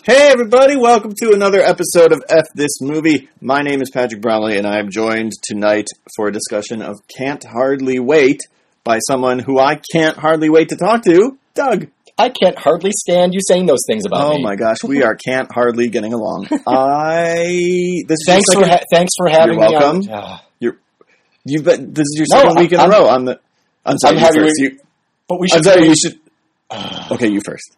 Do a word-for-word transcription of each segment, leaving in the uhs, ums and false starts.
Hey everybody, welcome to another episode of F This Movie. My name is Patrick Brownlee and I am joined tonight for a discussion of Can't Hardly Wait by someone who I can't hardly wait to talk to, Doug. I can't hardly stand you saying those things about oh me. Oh my gosh, we are can't hardly getting along. I this thanks is for ha- thanks for having you're welcome. me on. Uh, you're you but this is your no, second week in I'm, a row. I'm the I'm sorry, I'm you having first. Re- You, but we should I'm sorry, really, you should uh, Okay, you first.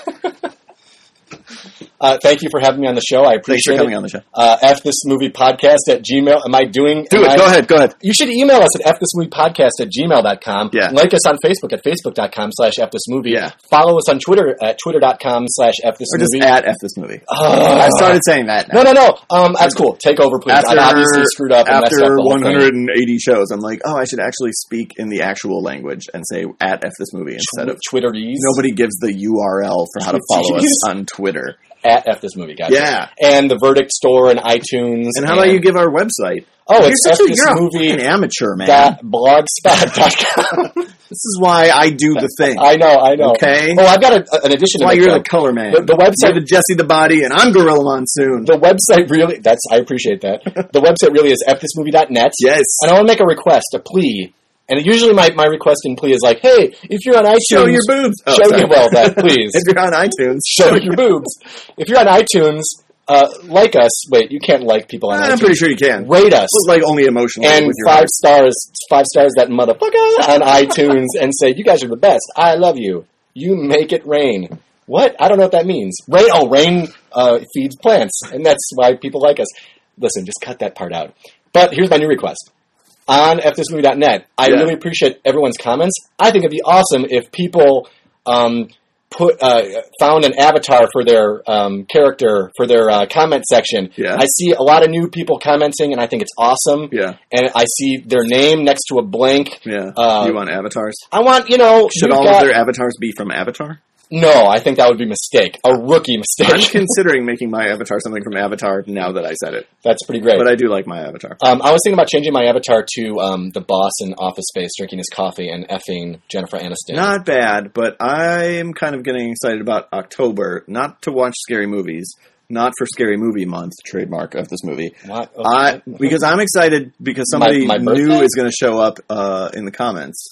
Uh, thank you for having me on the show. I appreciate it. Thanks for coming it. on the show. Uh, F This Movie Podcast at Gmail. Am I doing... Do it. I, go ahead. Go ahead. You should email us at F This Movie Podcast at gmail dot com. Yeah. Like us on Facebook at facebook.com slash F This Movie. Yeah. Follow us on Twitter at twitter.com slash F This Or Movie. just at F This Movie. Uh, I started saying that now. No, no, no. Um, that's cool. Take over, please. After, I obviously screwed up and messed up after the whole one hundred eighty thing. shows, I'm like, oh, I should actually speak in the actual language and say at F This Movie instead of Twitterese. Nobody gives the U R L for how to follow us on Twitter. At F This Movie, guys. Yeah. And the Verdict Store and iTunes. And how about you give our website? Oh, you're it's such F a, This you're Movie a fucking amateur, man. Dot blogspot dot com. This is why I do the thing. I know, I know. Okay. Oh, I've got a, an addition That's why to make. you're though. the color man. The, the website, you're the Jesse the Body, and I'm Gorilla Monsoon. the website really. That's I appreciate that. The website really is F This Movie dot net. Yes. And I want to make a request, a plea. And usually my, my request and plea is like, hey, if you're on iTunes, Show your boobs. Oh, show sorry. your well, that please. If you're on iTunes, show your boobs. If you're on iTunes, uh, like us. Wait, you can't like people on I'm iTunes. pretty sure you can. Rate us. It's like only emotionally. And with your five heart. stars, five stars that motherfucker on iTunes and say, you guys are the best. I love you. You make it rain. What? I don't know what that means. Rain, oh, rain uh, feeds plants. And that's why people like us. Listen, just cut that part out. But here's my new request. On F This Movie dot net, I Yeah. really appreciate everyone's comments. I think it'd be awesome if people um, put uh, found an avatar for their um, character, for their uh, comment section. Yeah. I see a lot of new people commenting, and I think it's awesome. Yeah. And I see their name next to a blank. Yeah. Uh, you want avatars? I want, you know... Should we've all got, of their avatars be from Avatar? No, I think that would be a mistake. A rookie mistake. I'm considering making my avatar something from Avatar now that I said it. That's pretty great. But I do like my avatar. Um, I was thinking about changing my avatar to um, the boss in Office Space drinking his coffee and effing Jennifer Aniston. Not bad, but I am kind of getting excited about October. Not to watch scary movies. Not for Scary Movie Month, trademark of this movie. What? Oh, I Because I'm excited because somebody My- my new birthday? is going to show up uh, in the comments.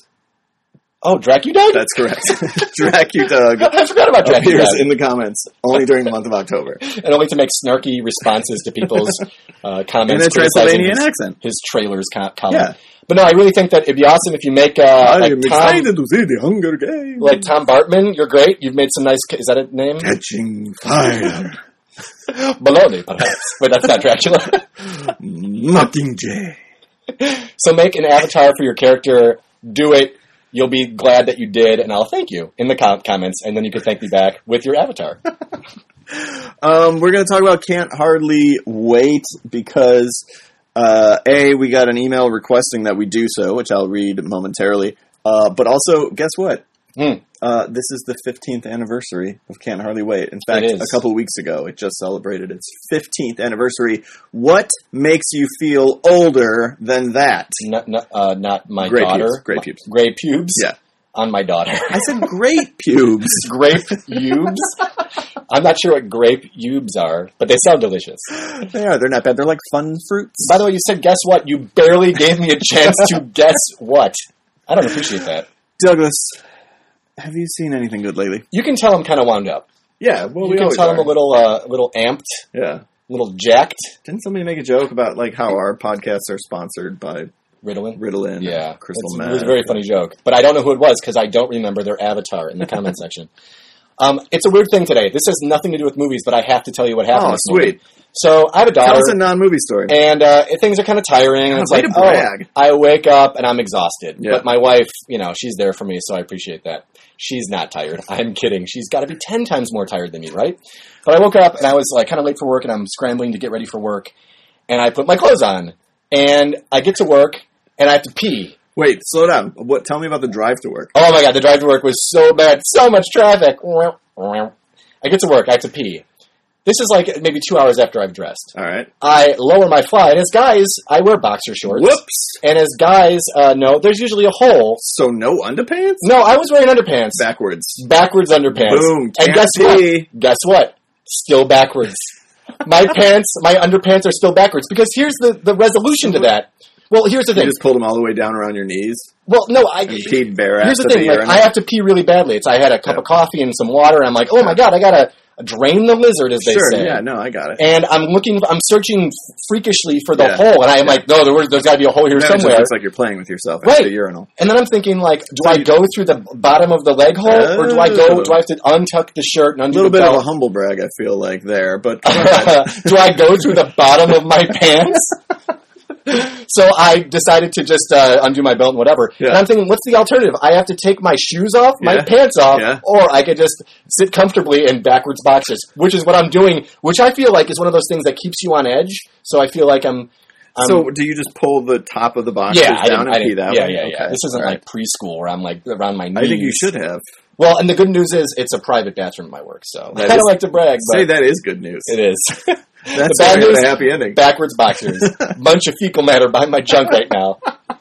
Oh, Dracudug? That's correct. Dracudug I forgot about appears Dracudug. in the comments only during the month of October. And only to make snarky responses to people's uh, In comments. a criticizing Transylvanian his, accent. his trailers co- column. Yeah. But no, I really think that it'd be awesome if you make uh, I like am Tom, excited to see the Hunger Games. like Tom Bartman. You're great. You've made some nice. Is that a name? Catching fire. Baloney, perhaps. Wait, that's not Dracula. Mockingjay. So make an avatar for your character. Do it. You'll be glad that you did, and I'll thank you in the com- comments, and then you can thank me back with your avatar. Um, we're going to talk about Can't Hardly Wait because, uh, A, we got an email requesting that we do so, which I'll read momentarily. Uh, but also, guess what? Mm. Uh, this is the fifteenth anniversary of Can't Hardly Wait. In fact, It is. a couple weeks ago, it just celebrated its fifteenth anniversary. What makes you feel older than that? Not, not, uh, not my Gray daughter. pubes, gray My- pubes. Gray pubes? Yeah. On my daughter. I said great pubes. Grape pubes? I'm not sure what grape pubes are, but they sound delicious. They are. They're not bad. They're like fun fruits. By the way, you said guess what? You barely gave me a chance to guess what. I don't appreciate that. Douglas, have you seen anything good lately? You can tell I'm kind of wound up. Yeah, well, You we can always tell are. I'm a little, uh, little amped, Yeah. a little jacked. Didn't somebody make a joke about like how our podcasts are sponsored by Ritalin? Ritalin? Yeah. and Crystal It's- Meth? It was a very funny joke. But I don't know who it was because I don't remember their avatar in the comment section. Um, it's a weird thing today. This has nothing to do with movies, but I have to tell you what happened. Oh, this morning. sweet. So I have a daughter. Tell us a non-movie story. And uh, things are kind of tiring. And God, it's way like, to brag. oh, I wake up and I'm exhausted. Yeah. But my wife, you know, she's there for me, so I appreciate that. She's not tired. I'm kidding. She's got to be ten times more tired than me, right? But I woke up and I was like kind of late for work, and I'm scrambling to get ready for work. And I put my clothes on, and I get to work, and I have to pee. Wait, slow down. What? Tell me about the drive to work. Oh my god, the drive to work was so bad. So much traffic. I get to work. I have to pee. This is like maybe two hours after I've dressed. All right. I lower my fly, and as guys, I wear boxer shorts. Whoops. And as guys uh, know, there's usually a hole. So no underpants? No, I was wearing underpants. Backwards. Backwards underpants. Boom. And Can't guess pee. what? Guess what? still backwards. My pants, my underpants are still backwards. Because here's the, the resolution to that. Well, here's the You thing. just pulled them all the way down around your knees. Well, no, I... You peed bare ass Here's the at thing. the Like, I have to pee really badly. It's I had a cup Yeah. of coffee and some water, and I'm like, oh my god, I gotta drain the lizard, as they Sure, say. yeah, no, I got it. And I'm looking, I'm searching freakishly for the Yeah. hole, and I'm Yeah. like, no, there, there's got to be a hole here That just somewhere. looks like you're playing with yourself Right. at the urinal. And then I'm thinking, like, do So I you- go through the bottom of the leg hole, or do I go? Oh. Do I have to untuck the shirt and A undo little the bit of a belt? humble brag, I feel like, there, but go ahead. Do I go through the bottom of my pants? So I decided to just uh, undo my belt and whatever. Yeah. And I'm thinking, what's the alternative? I have to take my shoes off, my Yeah. pants off, Yeah. or I could just sit comfortably in backwards boxers, which is what I'm doing, which I feel like is one of those things that keeps you on edge. So I feel like I'm... I'm So, do you just pull the top of the boxers yeah, I down didn't, and I pee didn't, that yeah, way? yeah, yeah. Okay. This isn't All like preschool where I'm like around my knees. I think you should have. Well, and the good news is it's a private bathroom at my work, so That I don't is- like to brag, but Say that is good news. it is. That's the bad the news, a happy ending. backwards boxers. Bunch of fecal matter behind my junk right now.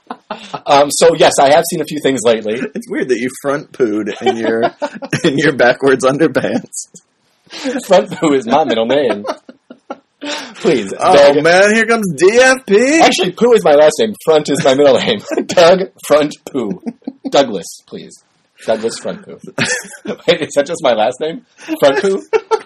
Um, so yes, I have seen a few things lately. It's weird that you front pooed in your in your backwards underpants. Front poo is my middle name. Please, Oh Doug. man, here comes D F P. Actually, Pooh is my last name. Front is my middle name. Doug Front Pooh. Douglas, please. Douglas Front Pooh. Wait, is that just my last name? Front Pooh?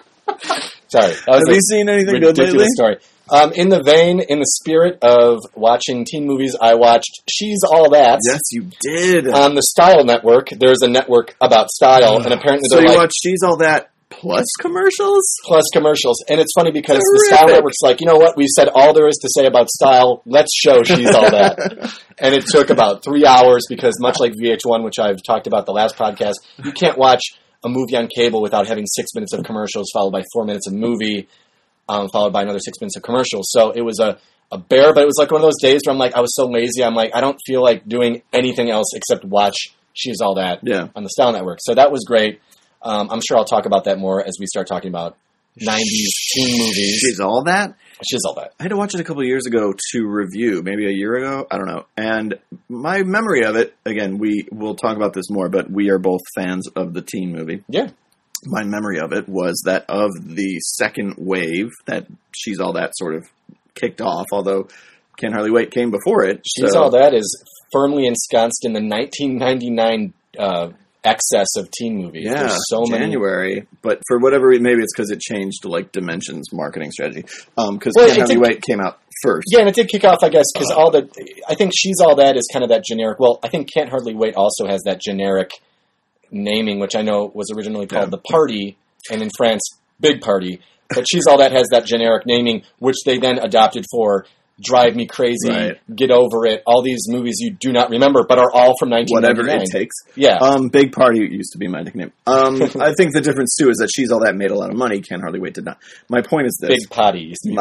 Sorry. That was Have a you seen anything good ridiculous lately? story. Um, in the vein, in the spirit of watching teen movies, I watched She's All That. Yes, you did. On the Style Network. There's a network about style, and apparently so they're you like... watched She's All That plus commercials? plus commercials. And it's funny because the Terrific. Style Network's like, you know what? We've said all there is to say about style. Let's show She's All That. And it took about three hours because much like V H one, which I've talked about the last podcast, you can't watch a movie on cable without having six minutes of commercials followed by four minutes of movie, um, followed by another six minutes of commercials. So it was a, a bear, but it was like one of those days where I'm like, I was so lazy. I'm like, I don't feel like doing anything else except watch She's All That Yeah. on the Style Network. So that was great. Um, I'm sure I'll talk about that more as we start talking about nineties teen movies. She's All That? She's All That. I had to watch it a couple of years ago to review, maybe a year ago. I don't know. And my memory of it, again, we will talk about this more, but we are both fans of the teen movie. Yeah. My memory of it was that of the second wave that She's All That sort of kicked off, although Can't Hardly Wait came before it. She's so- All That is firmly ensconced in the nineteen ninety-nine uh, excess of teen movies. Yeah, There's so January. Many... But for whatever reason, maybe it's because it changed to like Dimensions marketing strategy. Because um, Well, Can't it Hardly did- Wait came out first. Yeah, and it did kick off, I guess, because Uh, all the... I think She's All That is kind of that generic... Well, I think Can't Hardly Wait also has that generic naming, which I know was originally called Yeah. The Party, and in France, Big Party. But She's All That has that generic naming, which they then adopted for Drive Me Crazy, Right. Get Over It, all these movies you do not remember, but are all from nineteen ninety-nine. Whatever it takes. Yeah. Um, Big Party used to be my nickname. Um, I think the difference too is that She's All That made a lot of money. Can't Hardly Wait did not. My point is this: Big Potty used to be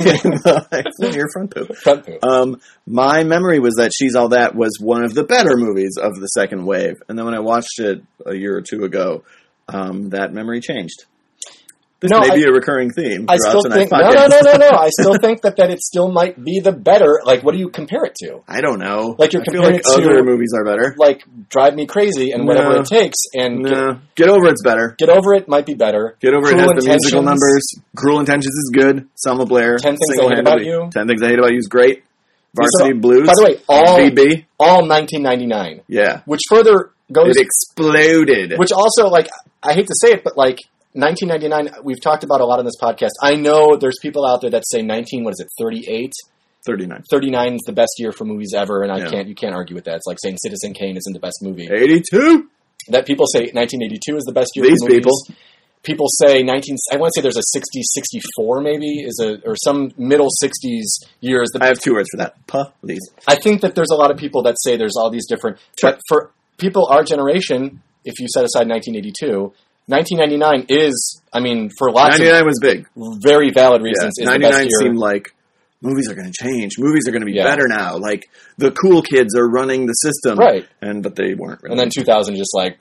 my, your front poop. front poo. Um, my memory was that She's All That was one of the better movies of the second wave, and then when I watched it a year or two ago, um, that memory changed. This No, may I- be a recurring theme I throughout still tonight's think no, podcast. no, no, no, no. I still think that, that it still might be the better. Like, what do you compare it to? I don't know. Like, you're I feel comparing like it to- other movies are better. Like, Drive Me Crazy and whatever No. it takes, and get, No. Get Over It's better. Get Over It might be better. Get Over It Cruel has the musical Intentions. numbers. Cruel Intentions is good. Selma Blair. Ten Things I Hate About single-handedly- You. Ten Things I Hate About You is great. These Varsity are- Blues. By the way, all B B. all nineteen ninety-nine, Yeah. which further goes, It exploded. which also like I hate to say it, but like nineteen ninety-nine, we've talked about a lot on this podcast. I know there's people out there that say nineteen. What is it? thirty-eight. thirty-nine. thirty-nine is the best year for movies ever, and I Yeah. can't you can't argue with that. It's like saying Citizen Kane isn't the best movie. eighty-two. That people say nineteen eighty-two is the best year These for movies. people. People say nineteen. I want to say there's a sixty, sixty-four maybe is a or some middle sixties years. The, I have two words for that. Police. I think that there's a lot of people that say there's all these different. But for people our generation, if you set aside nineteen eighty-two, nineteen ninety-nine is, I mean, for lots ninety-nine was big. of very valid Yeah. reasons, is the ninety-nine best year. seemed like movies are going to change. Movies are going to be Yeah. better now. Like the cool kids are running the system. Right. And but they weren't really. And then two thousand just like.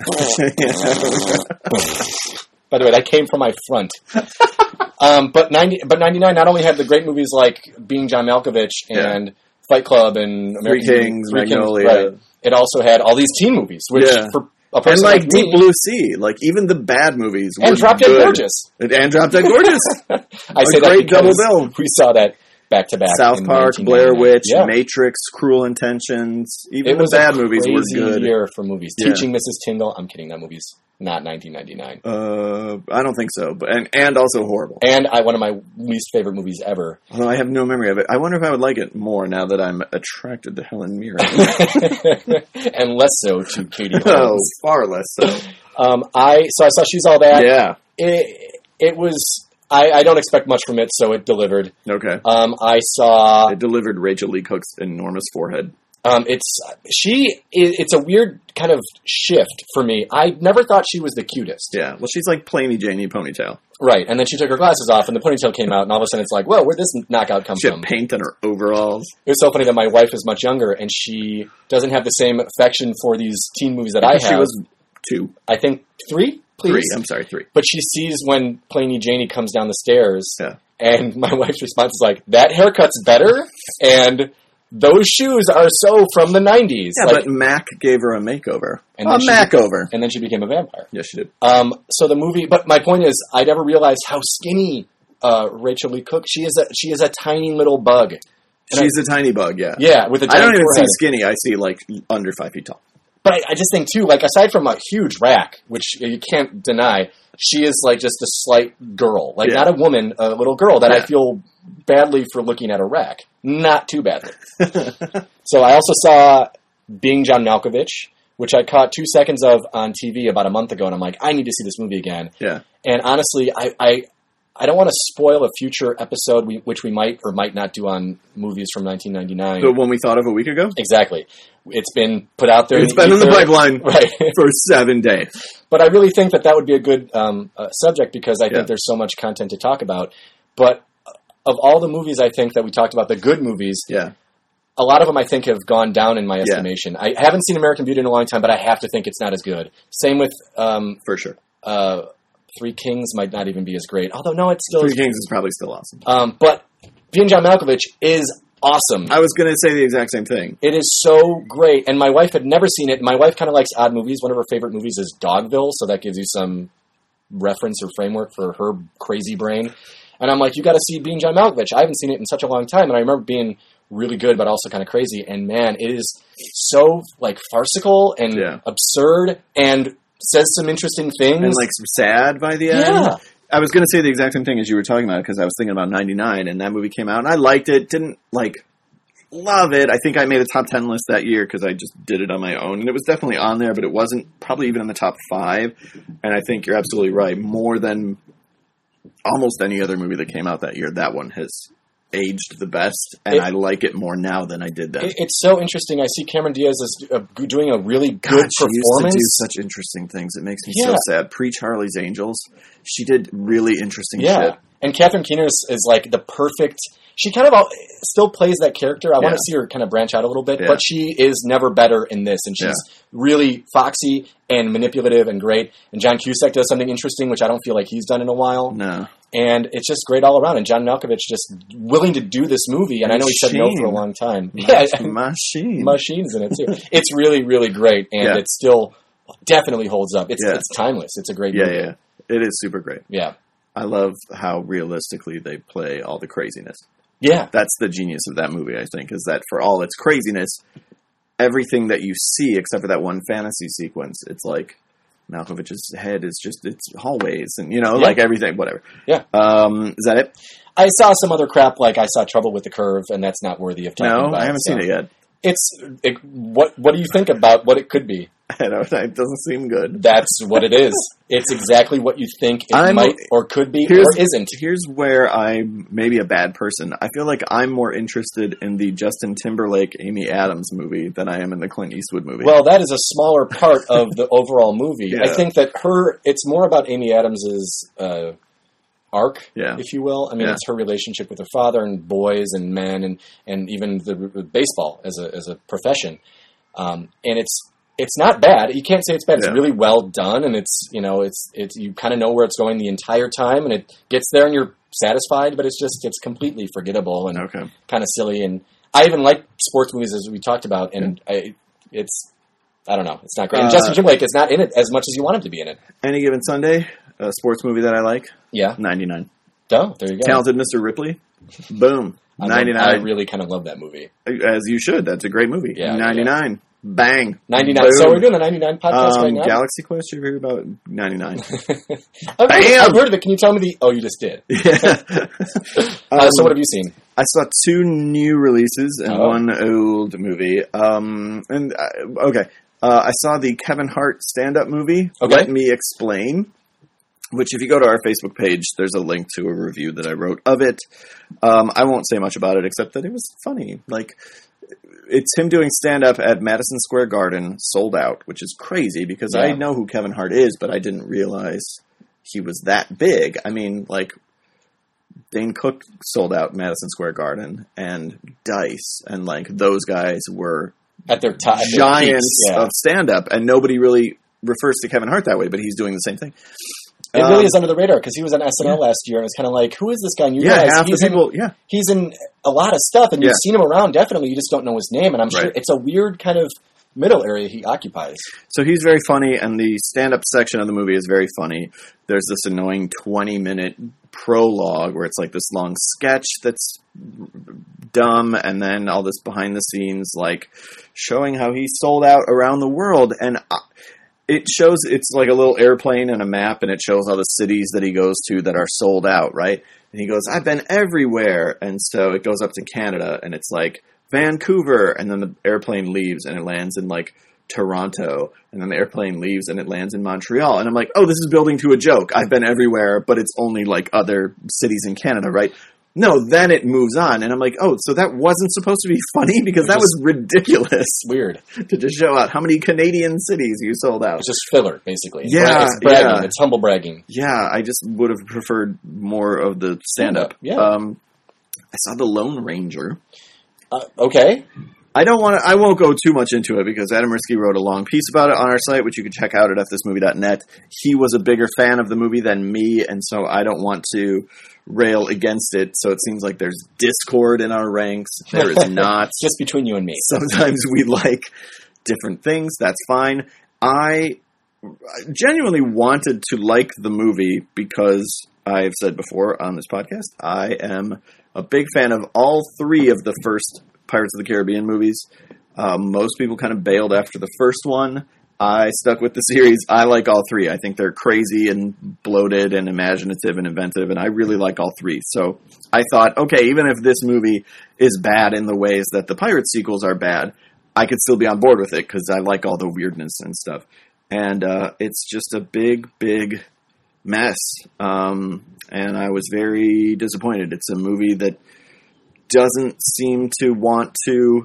Yeah. By the way, that came from my front. um, but ninety, but ninety-nine not only had the great movies like Being John Malkovich and Fight Club and American Three Kings, Three Kings, Magnolia. right. It also had all these teen movies, which Yeah. for a person and like, like Deep me, Blue Sea, like even the bad movies were and Drop Dead good. Gorgeous. And Drop Dead Gorgeous. I a say that great double because bill. we saw that back to back. South Park, Blair Witch, yeah. Matrix, Cruel Intentions. Even It was the bad a movies were crazy good. year for movies. Yeah. Teaching Missus Tingle. I'm kidding. That movie's not nineteen ninety-nine. Uh, I don't think so, but and and also horrible. And I one of my least favorite movies ever. Although I have no memory of it. I wonder if I would like it more now that I'm attracted to Helen Mirren. And less so to Katie Oh, Holmes. far less so. Um, I so I saw She's All That. Yeah. It, it was. I, I don't expect much from it, so it delivered. Okay. Um, I saw. It delivered Rachel Lee Cook's enormous forehead. Um, it's she. It, it's a weird kind of shift for me. I never thought she was the cutest. Yeah. Well, she's like Plainy Janie ponytail. Right, and then she took her glasses off, and the ponytail came out, and all of a sudden it's like, whoa, where'd this knockout come She had from? paint on her overalls. It was so funny that my wife is much younger, and she doesn't have the same affection for these teen movies that I have. She was two. I think three, please. Three. I'm sorry, three. But she sees when Plainy Janie comes down the stairs, Yeah. and my wife's response is like, that haircut's better, and those shoes are so from the nineties. Yeah, like, but Mac gave her a makeover. And a then she- makeover. and then she became a vampire. Yes, she did. Um, so the movie, but my point is, I never realized how skinny uh, Rachel Lee Cook. She is a she is a tiny little bug. And She's a tiny bug, yeah. Yeah, with a I don't giant even forehead. see skinny. I see, like, under five feet tall. But I, I just think too, like aside from a huge rack, which you can't deny, she is like just a slight girl, like Yeah. not a woman, a little girl that I Yeah. feel badly for looking at a rack. Not too badly. So I also saw Being John Malkovich, which I caught two seconds of on T V about a month ago, and I'm like, I need to see this movie again. Yeah. And honestly, I, I, I don't want to spoil a future episode, we, which we might or might not do on movies from nineteen ninety-nine. The one we thought of a week ago? Exactly. It's been put out there. It's been in the ether. pipeline Right. for seven days. But I really think that that would be a good um, uh, subject because I Yeah. think there's so much content to talk about. But of all the movies I think that we talked about, the good movies, Yeah. a lot of them I think have gone down in my Yeah. estimation. I haven't seen American Beauty in a long time, but I have to think it's not as good. Same with um, For sure. uh, Three Kings might not even be as great. Although, no, it's still... Three Kings is probably still awesome. Um, but Being John Malkovich is awesome. I was going to say the exact same thing. It is so great. And my wife had never seen it. My wife kind of likes odd movies. One of her favorite movies is Dogville, so that gives you some reference or framework for her crazy brain. And I'm like, you got to see Being John Malkovich. I haven't seen it in such a long time. And I remember being really good, but also kind of crazy. And man, it is so like farcical and Yeah. absurd and says some interesting things. And, like, sad by the end. Yeah. I was going to say the exact same thing as you were talking about because I was thinking about ninety-nine and that movie came out and I liked it. Didn't, like, love it. I think I made a top ten list that year because I just did it on my own. And it was definitely on there, but it wasn't probably even in the top five. And I think you're absolutely right. More than almost any other movie that came out that year, that one has aged the best. And It- I like it more now than I did then. It- it's so interesting. I see Cameron Diaz is uh, doing a really good God, she used to performance. do such interesting things. It makes me Yeah. so sad. Pre-Charlie's Angels, she did really interesting Yeah. shit. And Catherine Keener is, is like the perfect. She kind of all, still plays that character. I want Yeah. to see her kind of branch out a little bit, Yeah. but she is never better in this, and she's Yeah. really foxy and manipulative and great. And John Cusack does something interesting, which I don't feel like he's done in a while. No. And it's just great all around. And John Malkovich just willing to do this movie, and I know he said no for a Machine. long time. Yeah, Yeah, machine. Machines in it too. It's really, really great, and Yeah. it still definitely holds up. It's Yeah. it's timeless. It's a great Yeah, movie. yeah. It is super great. Yeah. I love how realistically they play all the craziness. Yeah. That's the genius of that movie, I think, is that for all its craziness, everything that you see, except for that one fantasy sequence, it's like Malkovich's head is just, it's hallways and, you know, Yeah. like everything, whatever. Yeah. Um, is that it? I saw some other crap, like I saw Trouble with the Curve, and that's not worthy of talking No, about. I haven't so. seen it yet. It's it, what? What do you think about what it could be? I don't know. It doesn't seem good. That's what it is. It's exactly what you think it I'm- might or could be Here's, or isn't. Here's where I'm maybe a bad person. I feel like I'm more interested in the Justin Timberlake, Amy Adams movie than I am in the Clint Eastwood movie. Well, that is a smaller part of the overall movie. Yeah. I think that her. It's more about Amy Adams's uh, arc, Yeah. if you will. I mean, Yeah. it's her relationship with her father and boys and men and and even the, the baseball as a as a profession. Um, and it's it's not bad. You can't say it's bad. It's Yeah. really well done, and it's you know it's it's you kind of know where it's going the entire time, and it gets there, and you're satisfied. But it's just it's completely forgettable and Okay. kind of silly. And I even like sports movies, as we talked about, and I, it's I don't know. It's not great. And Uh, Justin Timberlake is not in it as much as you want him to be in it. Any Given Sunday, a sports movie that I like, Yeah. ninety-nine. Oh, there you go. Talented Mister Ripley, boom, I love- ninety-nine. I really kind of love that movie. As you should. That's a great movie. Yeah, ninety-nine. Bang. ninety-nine. Boom. So we're doing a ninety-nine podcast um, right now? Galaxy Quest, you heard about ninety-nine? I've, heard, Bam! I've heard of it. Can you tell me the... Oh, you just did. Yeah. Uh, so Um, what have you seen? I saw two new releases and Oh. one old movie. Um, and uh, okay, uh, I saw the Kevin Hart stand-up movie. Okay. Let Me Explain. Which, if you go to our Facebook page, there's a link to a review that I wrote of it. Um, I won't say much about it except that it was funny. Like, it's him doing stand-up at Madison Square Garden, sold out, which is crazy because Yeah. I know who Kevin Hart is, but I didn't realize he was that big. I mean, like, Dane Cook sold out Madison Square Garden, and Dice, and like those guys were At their top. giants Yeah. of stand-up, and nobody really refers to Kevin Hart that way, but he's doing the same thing. It really Um, is under the radar because he was on S N L last year and it's kind of like, who is this guy? And you Yeah, realize half the he's in- people. Yeah, he's in a lot of stuff, and you've Yeah. seen him around, definitely. You just don't know his name, and I'm sure Right. it's a weird kind of middle area he occupies. so he's very funny, and the stand-up section of the movie is very funny. There's this annoying twenty-minute prologue where it's like this long sketch that's dumb, and then all this behind-the-scenes, like, showing how he sold out around the world, and I, it shows, it's like a little airplane and a map, and it shows all the cities that he goes to that are sold out, right? And he goes, I've been everywhere, and so it goes up to Canada, and it's like, Vancouver, and then the airplane leaves, and it lands in, like, Toronto, and then the airplane leaves and it lands in Montreal. And I'm like, oh, this is building to a joke. I've been everywhere, but it's only like other cities in Canada, right? No, then it moves on. And I'm like, oh, so that wasn't supposed to be funny? Because that was ridiculous It's weird. to just show out how many Canadian cities you sold out. It's just filler, basically. It's Yeah, bra- it's bragging. yeah. It's humble bragging. Yeah, I just would have preferred more of the stand-up. Yeah. Um, I saw The Lone Ranger. Uh, okay. I don't want to. I won't go too much into it because Adam Risky wrote a long piece about it on our site, which you can check out at f this movie dot net. He was a bigger fan of the movie than me, and so I don't want to rail against it. So it seems like there's discord in our ranks. There is not. It's just between you and me. Sometimes we like different things. That's fine. I genuinely wanted to like the movie because I've said before on this podcast, I am a big fan of all three of the first Pirates of the Caribbean movies. Um, most people kind of bailed after the first one. I stuck with the series. I like all three. I think they're crazy and bloated and imaginative and inventive, and I really like all three. So I thought, okay, even if this movie is bad in the ways that the Pirates sequels are bad, I could still be on board with it because I like all the weirdness and stuff. And uh, it's just a big, big mess. Um, and I was very disappointed. It's a movie that doesn't seem to want to,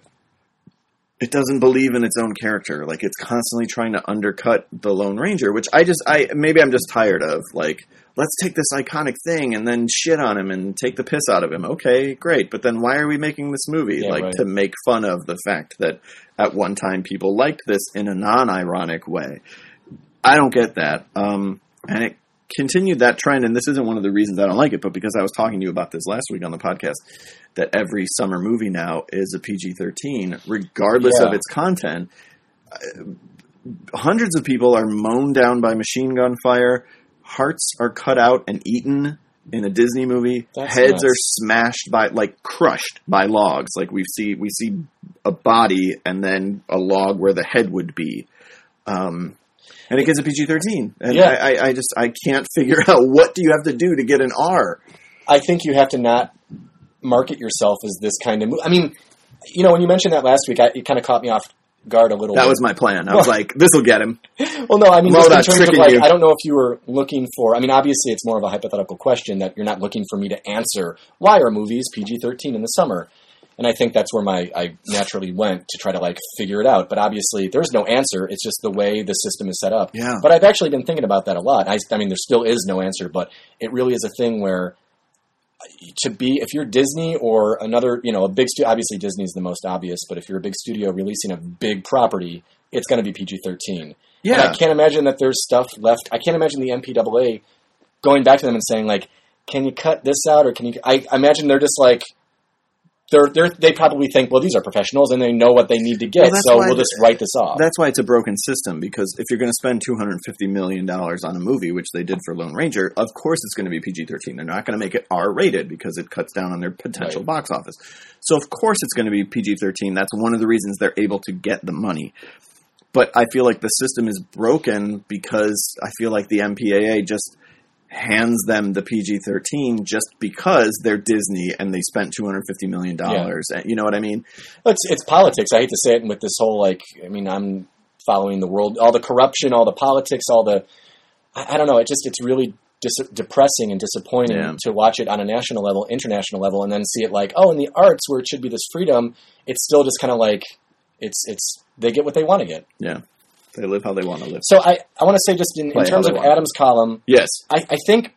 it doesn't believe in its own character. Like, it's constantly trying to undercut the Lone Ranger, which I just, I, maybe I'm just tired of. Like, let's take this iconic thing and then shit on him and take the piss out of him. Okay, great. But then why are we making this movie? Yeah, like, right. to make fun of the fact that at one time people liked this in a non-ironic way. I don't get that. Um, and it continued that trend, and this isn't one of the reasons I don't like it, but because I was talking to you about this last week on the podcast, that every summer movie now is a P G thirteen, regardless Yeah. of its content. Uh, hundreds of people are mown down by machine gun fire. Hearts are cut out and eaten in a Disney movie. That's Heads nuts. are smashed by, like, crushed by logs. Like, we see we see a body and then a log where the head would be. Um, and it gets a P G thirteen. And Yeah. I, I, I just, I can't figure out what do you have to do to get an R. I think you have to not market yourself as this kind of movie. I mean, you know, when you mentioned that last week, I, it kind of caught me off guard a little That bit. was my plan. I was like, this will get him. Well, no, I mean, Well, just in that's terms of tricking like, you. I don't know if you were looking for, I mean, obviously it's more of a hypothetical question that you're not looking for me to answer. Why are movies P G thirteen in the summer? And I think that's where my, I naturally went to try to like figure it out. But obviously there's no answer. It's just the way the system is set up. Yeah. But I've actually been thinking about that a lot. I, I mean, there still is no answer, but it really is a thing where to be, if you're Disney or another, you know, a big studio, obviously Disney is the most obvious, but if you're a big studio releasing a big property, it's going to be P G thirteen. Yeah. And I can't imagine that there's stuff left. I can't imagine the M P A A going back to them and saying, like, can you cut this out? Or can you, I, I imagine they're just like, they're, they're, they probably think, well, these are professionals and they know what they need to get, well, so we'll just write this off. That's why it's a broken system, because if you're going to spend two hundred fifty million dollars on a movie, which they did for Lone Ranger, of course it's going to be P G thirteen. They're not going to make it R rated because it cuts down on their potential right. box office. So of course it's going to be P G thirteen. That's one of the reasons they're able to get the money. But I feel like the system is broken because I feel like the M P A A just hands them the P G thirteen just because they're Disney and they spent two hundred fifty million dollars. Yeah. You know what I mean? It's, it's politics. I hate to say it with this whole, like, I mean, I'm following the world, all the corruption, all the politics, all the, I, I don't know, it just, it's really dis- depressing and disappointing yeah. to watch it on a national level, international level, and then see it like, oh, in the arts where it should be this freedom, it's still just kind of like, it's, it's, they get what they want to get. Yeah. They live how they want to live. So I, I want to say just in, in terms of Adam's column, yes, I, I think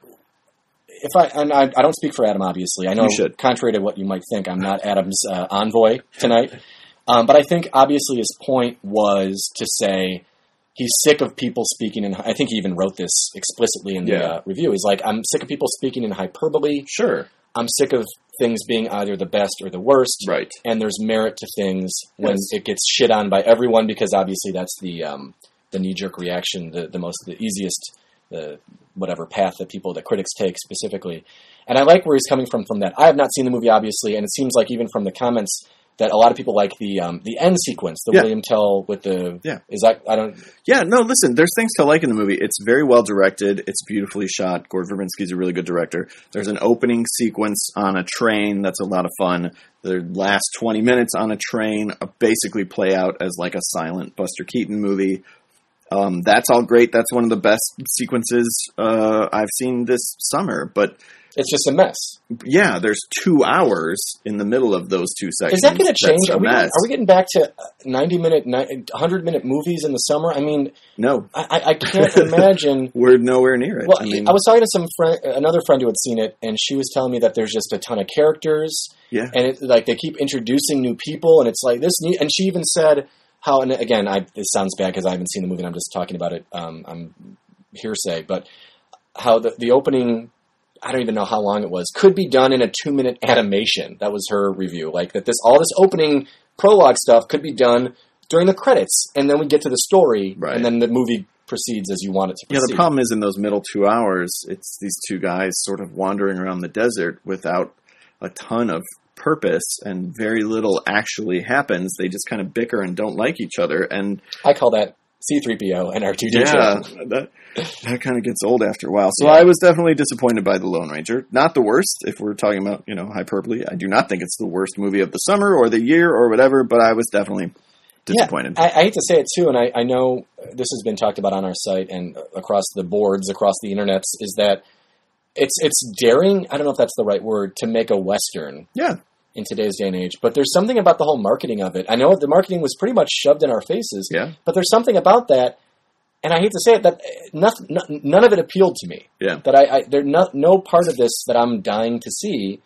if I and I, I don't speak for Adam, obviously. I know, you should. Contrary to what you might think, I'm not Adam's uh, envoy tonight. Um, but I think obviously his point was to say he's sick of people speaking in. I think he even wrote this explicitly in the yeah. uh, review. He's like, I'm sick of people speaking in hyperbole. Sure. I'm sick of things being either the best or the worst. Right. And there's merit to things when yes. it gets shit on by everyone, because obviously that's the um, the knee-jerk reaction, the, the most, the easiest, the whatever path that people, that critics take specifically. And I like where he's coming from from that. I have not seen the movie, obviously, and it seems like even from the comments that a lot of people like the um, the end sequence, the yeah. William Tell with the... Yeah. Is that... I don't... Yeah, no, listen, there's things to like in the movie. It's very well directed. It's beautifully shot. Gord Verbinski's a really good director. There's an opening sequence on a train that's a lot of fun. The last twenty minutes on a train basically play out as like a silent Buster Keaton movie. Um, that's all great. That's one of the best sequences uh, I've seen this summer. But it's just a mess. Yeah, there's two hours in the middle of those two sections. Is that going to change? Are we, mess. are we getting back to ninety minute, one hundred minute movies in the summer? I mean, no, I, I can't imagine. We're nowhere near it. Well, I, mean, I was talking to some friend, another friend who had seen it, and she was telling me that there's just a ton of characters. Yeah, and it, like they keep introducing new people, and it's like this. New, and she even said how, and again, I, this sounds bad because I haven't seen the movie and I'm just talking about it. Um, I'm hearsay, but how the, the opening, I don't even know how long it was, could be done in a two minute animation. That was her review. Like that this, all this opening prologue stuff could be done during the credits, and then we get to the story, right. and then the movie proceeds as you want it to proceed. Yeah, the problem is in those middle two hours, it's these two guys sort of wandering around the desert without a ton of purpose, and very little actually happens. They just kind of bicker and don't like each other. And I call that C three P O and R two D two. Yeah, that, that kind of gets old after a while. So yeah. I was definitely disappointed by The Lone Ranger. Not the worst, if we're talking about, you know, hyperbole. I do not think it's the worst movie of the summer or the year or whatever, but I was definitely disappointed. Yeah, I, I hate to say it too, and I, I know this has been talked about on our site and across the boards, across the internets, is that it's it's daring, I don't know if that's the right word, to make a Western. Yeah. In today's day and age. But there's something about the whole marketing of it. I know the marketing was pretty much shoved in our faces, yeah. but there's something about that, and I hate to say it, that nothing, none of it appealed to me. Yeah. That I, I there's no, no part of this that I'm dying to see.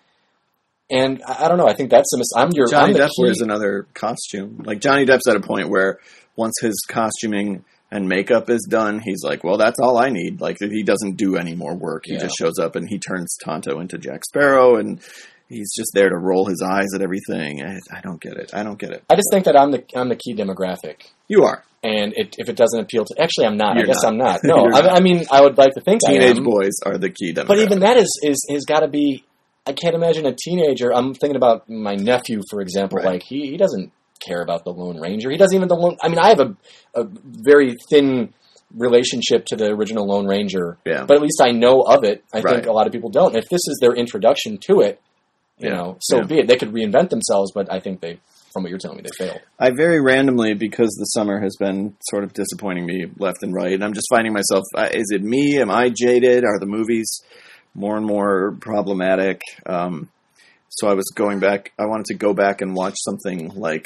And I, I don't know, I think that's a mis- I'm your Johnny I'm the Depp key. wears another costume. Like, Johnny Depp's at a point where once his costuming and makeup is done, he's like, well, that's all I need. Like, he doesn't do any more work. He yeah. just shows up and he turns Tonto into Jack Sparrow, and he's just there to roll his eyes at everything. I, I don't get it. I don't get it. I just think that I'm the I'm the key demographic. You are. And it, if it doesn't appeal to... Actually, I'm not. You're I guess not. I'm not. No, I, not. I mean, I would like to think Teenage I am. boys are the key demographic. But even that is, is has got to be... I can't imagine a teenager... I'm thinking about my nephew, for example. Right. Like, he, he doesn't care about the Lone Ranger. He doesn't even... the Lone, I mean, I have a, a very thin relationship to the original Lone Ranger. Yeah. But at least I know of it. I Right. think a lot of people don't. And if this is their introduction to it, you Yeah. know, so Yeah. be it. They could reinvent themselves, but I think they... From what you're telling me, they failed. I very randomly, because the summer has been sort of disappointing me left and right, and I'm just finding myself, uh, is it me? Am I jaded? Are the movies more and more problematic? Um, so I was going back, I wanted to go back and watch something like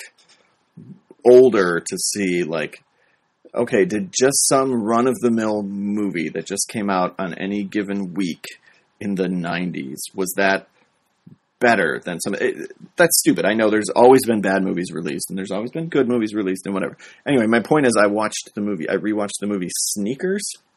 older to see, like, okay, did just some run-of-the-mill movie that just came out on any given week in the nineties, was that better than some... It, that's stupid. I know there's always been bad movies released, and there's always been good movies released, and whatever. Anyway, my point is I watched the movie, I rewatched the movie Sneakers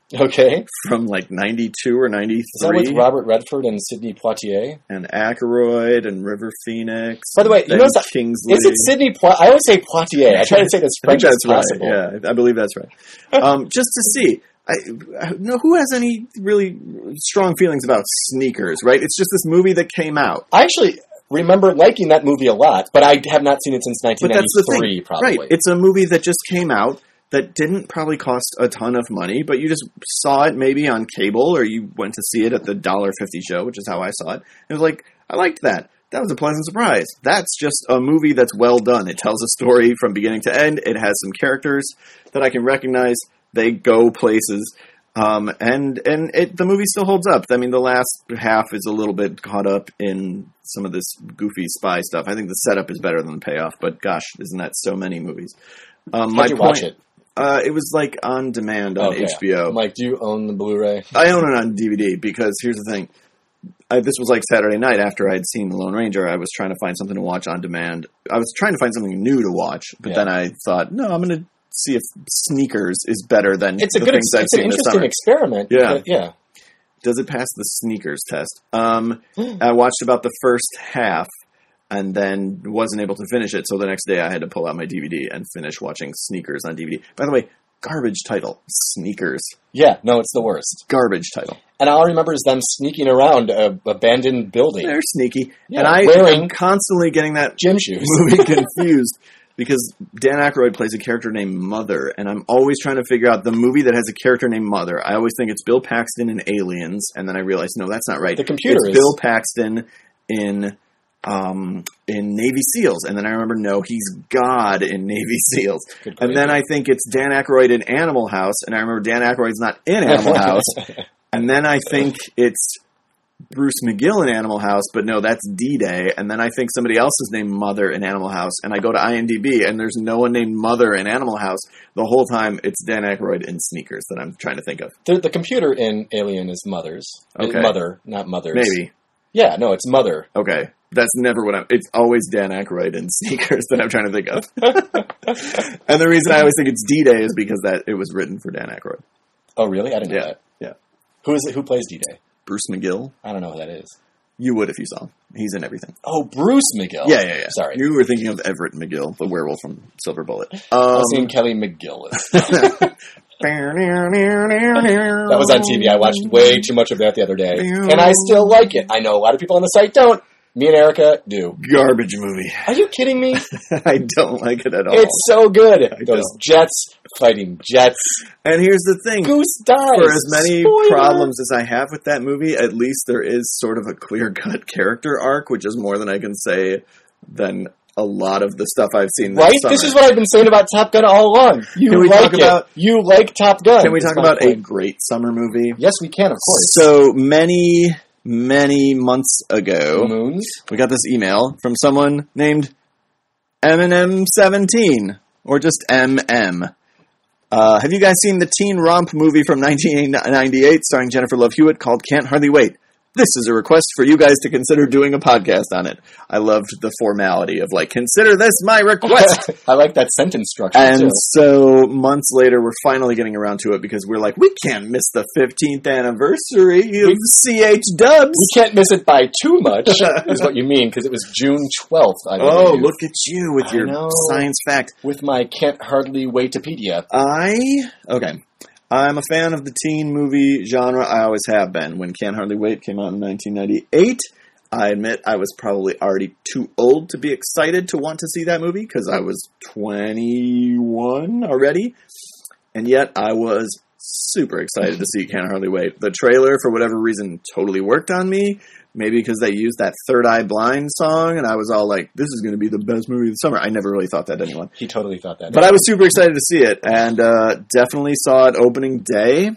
Okay. from like ninety-two or ninety-three. Is that with Robert Redford and Sidney Poitier? And Aykroyd and River Phoenix. By the way, you Ben know, Kingsley. Is it Sidney Poitier? I always say Poitier. I try to say this I think French as that's possible. right. Yeah, I believe that's right. um, just to see. I, I no, who has any really strong feelings about Sneakers, right? It's just this movie that came out. I actually remember liking that movie a lot, but I have not seen it since nineteen But that's the ninety-three, thing. probably. Right. It's a movie that just came out that didn't probably cost a ton of money, but you just saw it maybe on cable or you went to see it at the one dollar fifty show, which is how I saw it. It was like, I liked that. That was a pleasant surprise. That's just a movie that's well done. It tells a story from beginning to end. It has some characters that I can recognize. They go places. Um, and and it, the movie still holds up. I mean, the last half is a little bit caught up in some of this goofy spy stuff. I think the setup is better than the payoff, but gosh, isn't that so many movies? Um, How'd my you point, watch it? Uh, it was like on demand on Okay. H B O. I'm like, do you own the Blu-ray? I own it on D V D because here's the thing. I, this was like Saturday night after I had seen The Lone Ranger. I was trying to find something to watch on demand. I was trying to find something new to watch, but Yeah. then I thought, no, I'm going to see if Sneakers is better than It's a the good, things ex- I've it's an seen this interesting summer. experiment. Yeah. but yeah. Does it pass the Sneakers test? Um, I watched about the first half and then wasn't able to finish it. So the next day I had to pull out my D V D and finish watching Sneakers on D V D. By the way, garbage title. Sneakers. Yeah, no, it's the worst. Garbage title. And all I remember is them sneaking around a abandoned building. They're sneaky. Yeah, and I wearing am constantly getting that gym shoes. movie confused because Dan Aykroyd plays a character named Mother, and I'm always trying to figure out the movie that has a character named Mother. I always think it's Bill Paxton in Aliens, and then I realize, no, that's not right. The computer it's is. Bill Paxton in um, in Navy SEALs, and then I remember, no, he's God in Navy SEALs. Good And then I think it's Dan Aykroyd in Animal House, and I remember Dan Aykroyd's not in Animal House. And then I think it's Bruce McGill in Animal House, but no, that's D-Day. And then I think somebody else is named Mother in Animal House. And I go to IMDb, and there's no one named Mother in Animal House. The whole time, it's Dan Aykroyd in Sneakers that I'm trying to think of. The, the computer in Alien is Mother's. Okay. Mother, not Mother's. Maybe. Yeah, no, it's Mother. Okay. That's never what I'm... It's always Dan Aykroyd in Sneakers that I'm trying to think of. And the reason I always think it's D-Day is because that it was written for Dan Aykroyd. Oh, really? I didn't know Yeah. that. Yeah. Who is it? Who plays D-Day? Bruce McGill. I don't know who that is. You would if you saw him. He's in everything. Oh, Bruce McGill. Yeah, yeah, yeah. Sorry. You were thinking of Everett McGill, the werewolf from Silver Bullet. I Um, was seeing Kelly McGillis. that That was on T V. I watched way too much of that the other day. And I still like it. I know a lot of people on the site don't. Me and Erica do. garbage movie. Are you kidding me? I don't like it at all. It's so good. I Those don't. jets fighting jets. and here's the thing. Goose dies. For as many Spoiler. problems as I have with that movie, at least there is sort of a clear-cut character arc, which is more than I can say than a lot of the stuff I've seen this Right? summer. This is what I've been saying about Top Gun all along. You Can we like talk it. about- You like Top Gun. Can we is talk my about a point. great summer movie? Yes, we can, of course. So many, many months ago, Moons? we got this email from someone named M and M seventeen, or just M M. Uh, have you guys seen the teen romp movie from nineteen ninety-eight starring Jennifer Love Hewitt called Can't Hardly Wait? This is a request for you guys to consider doing a podcast on it. I loved the formality of like, consider this my request. I like that sentence structure, And too. so months later, we're finally getting around to it because we're like, we can't miss the fifteenth anniversary of C H Dubs. We can't miss it by too much, is what you mean, because it was June twelfth, I believe. Oh, look at you with I your know. science fact. With my can't hardly Waitopedia. I, okay. I'm a fan of the teen movie genre. I always have been. When Can't Hardly Wait came out in nineteen ninety-eight, I admit I was probably already too old to be excited to want to see that movie because I was twenty-one already. And yet I was super excited to see Can't Hardly Wait. The trailer, for whatever reason, totally worked on me. Maybe because they used that Third Eye Blind song, and I was all like, this is going to be the best movie of the summer. I never really thought that to anyone. He totally thought that. But I was super excited to see it, and uh, definitely saw it opening day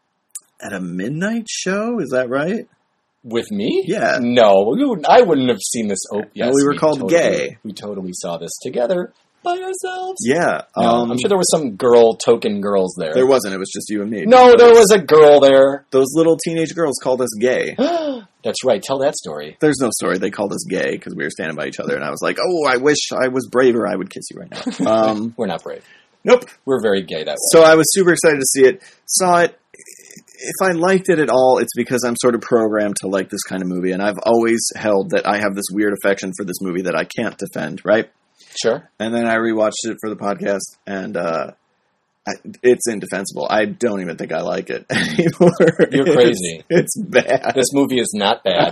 at a midnight show. Is that right? With me? Yeah. No, we would, I wouldn't have seen this open. Yes, No, we were called totally, gay. We totally saw this together by ourselves. Yeah. No, Um, I'm sure there was some girl, token girls there. there wasn't. It was just you and me. No, there was a girl there. Those little teenage girls called us gay. That's right. Tell that story. There's no story. They called us gay because we were standing by each other, and I was like, oh, I wish I was braver. I would kiss you right now. Um, We're not brave. nope. We're very gay that way. So I was super excited to see it. Saw it. if I liked it at all, it's because I'm sort of programmed to like this kind of movie, and I've always held that I have this weird affection for this movie that I can't defend, right? Sure. And then I rewatched it for the podcast, and uh, I, it's indefensible. I don't even think I like it anymore. You're crazy. It's, it's bad. This movie is not bad.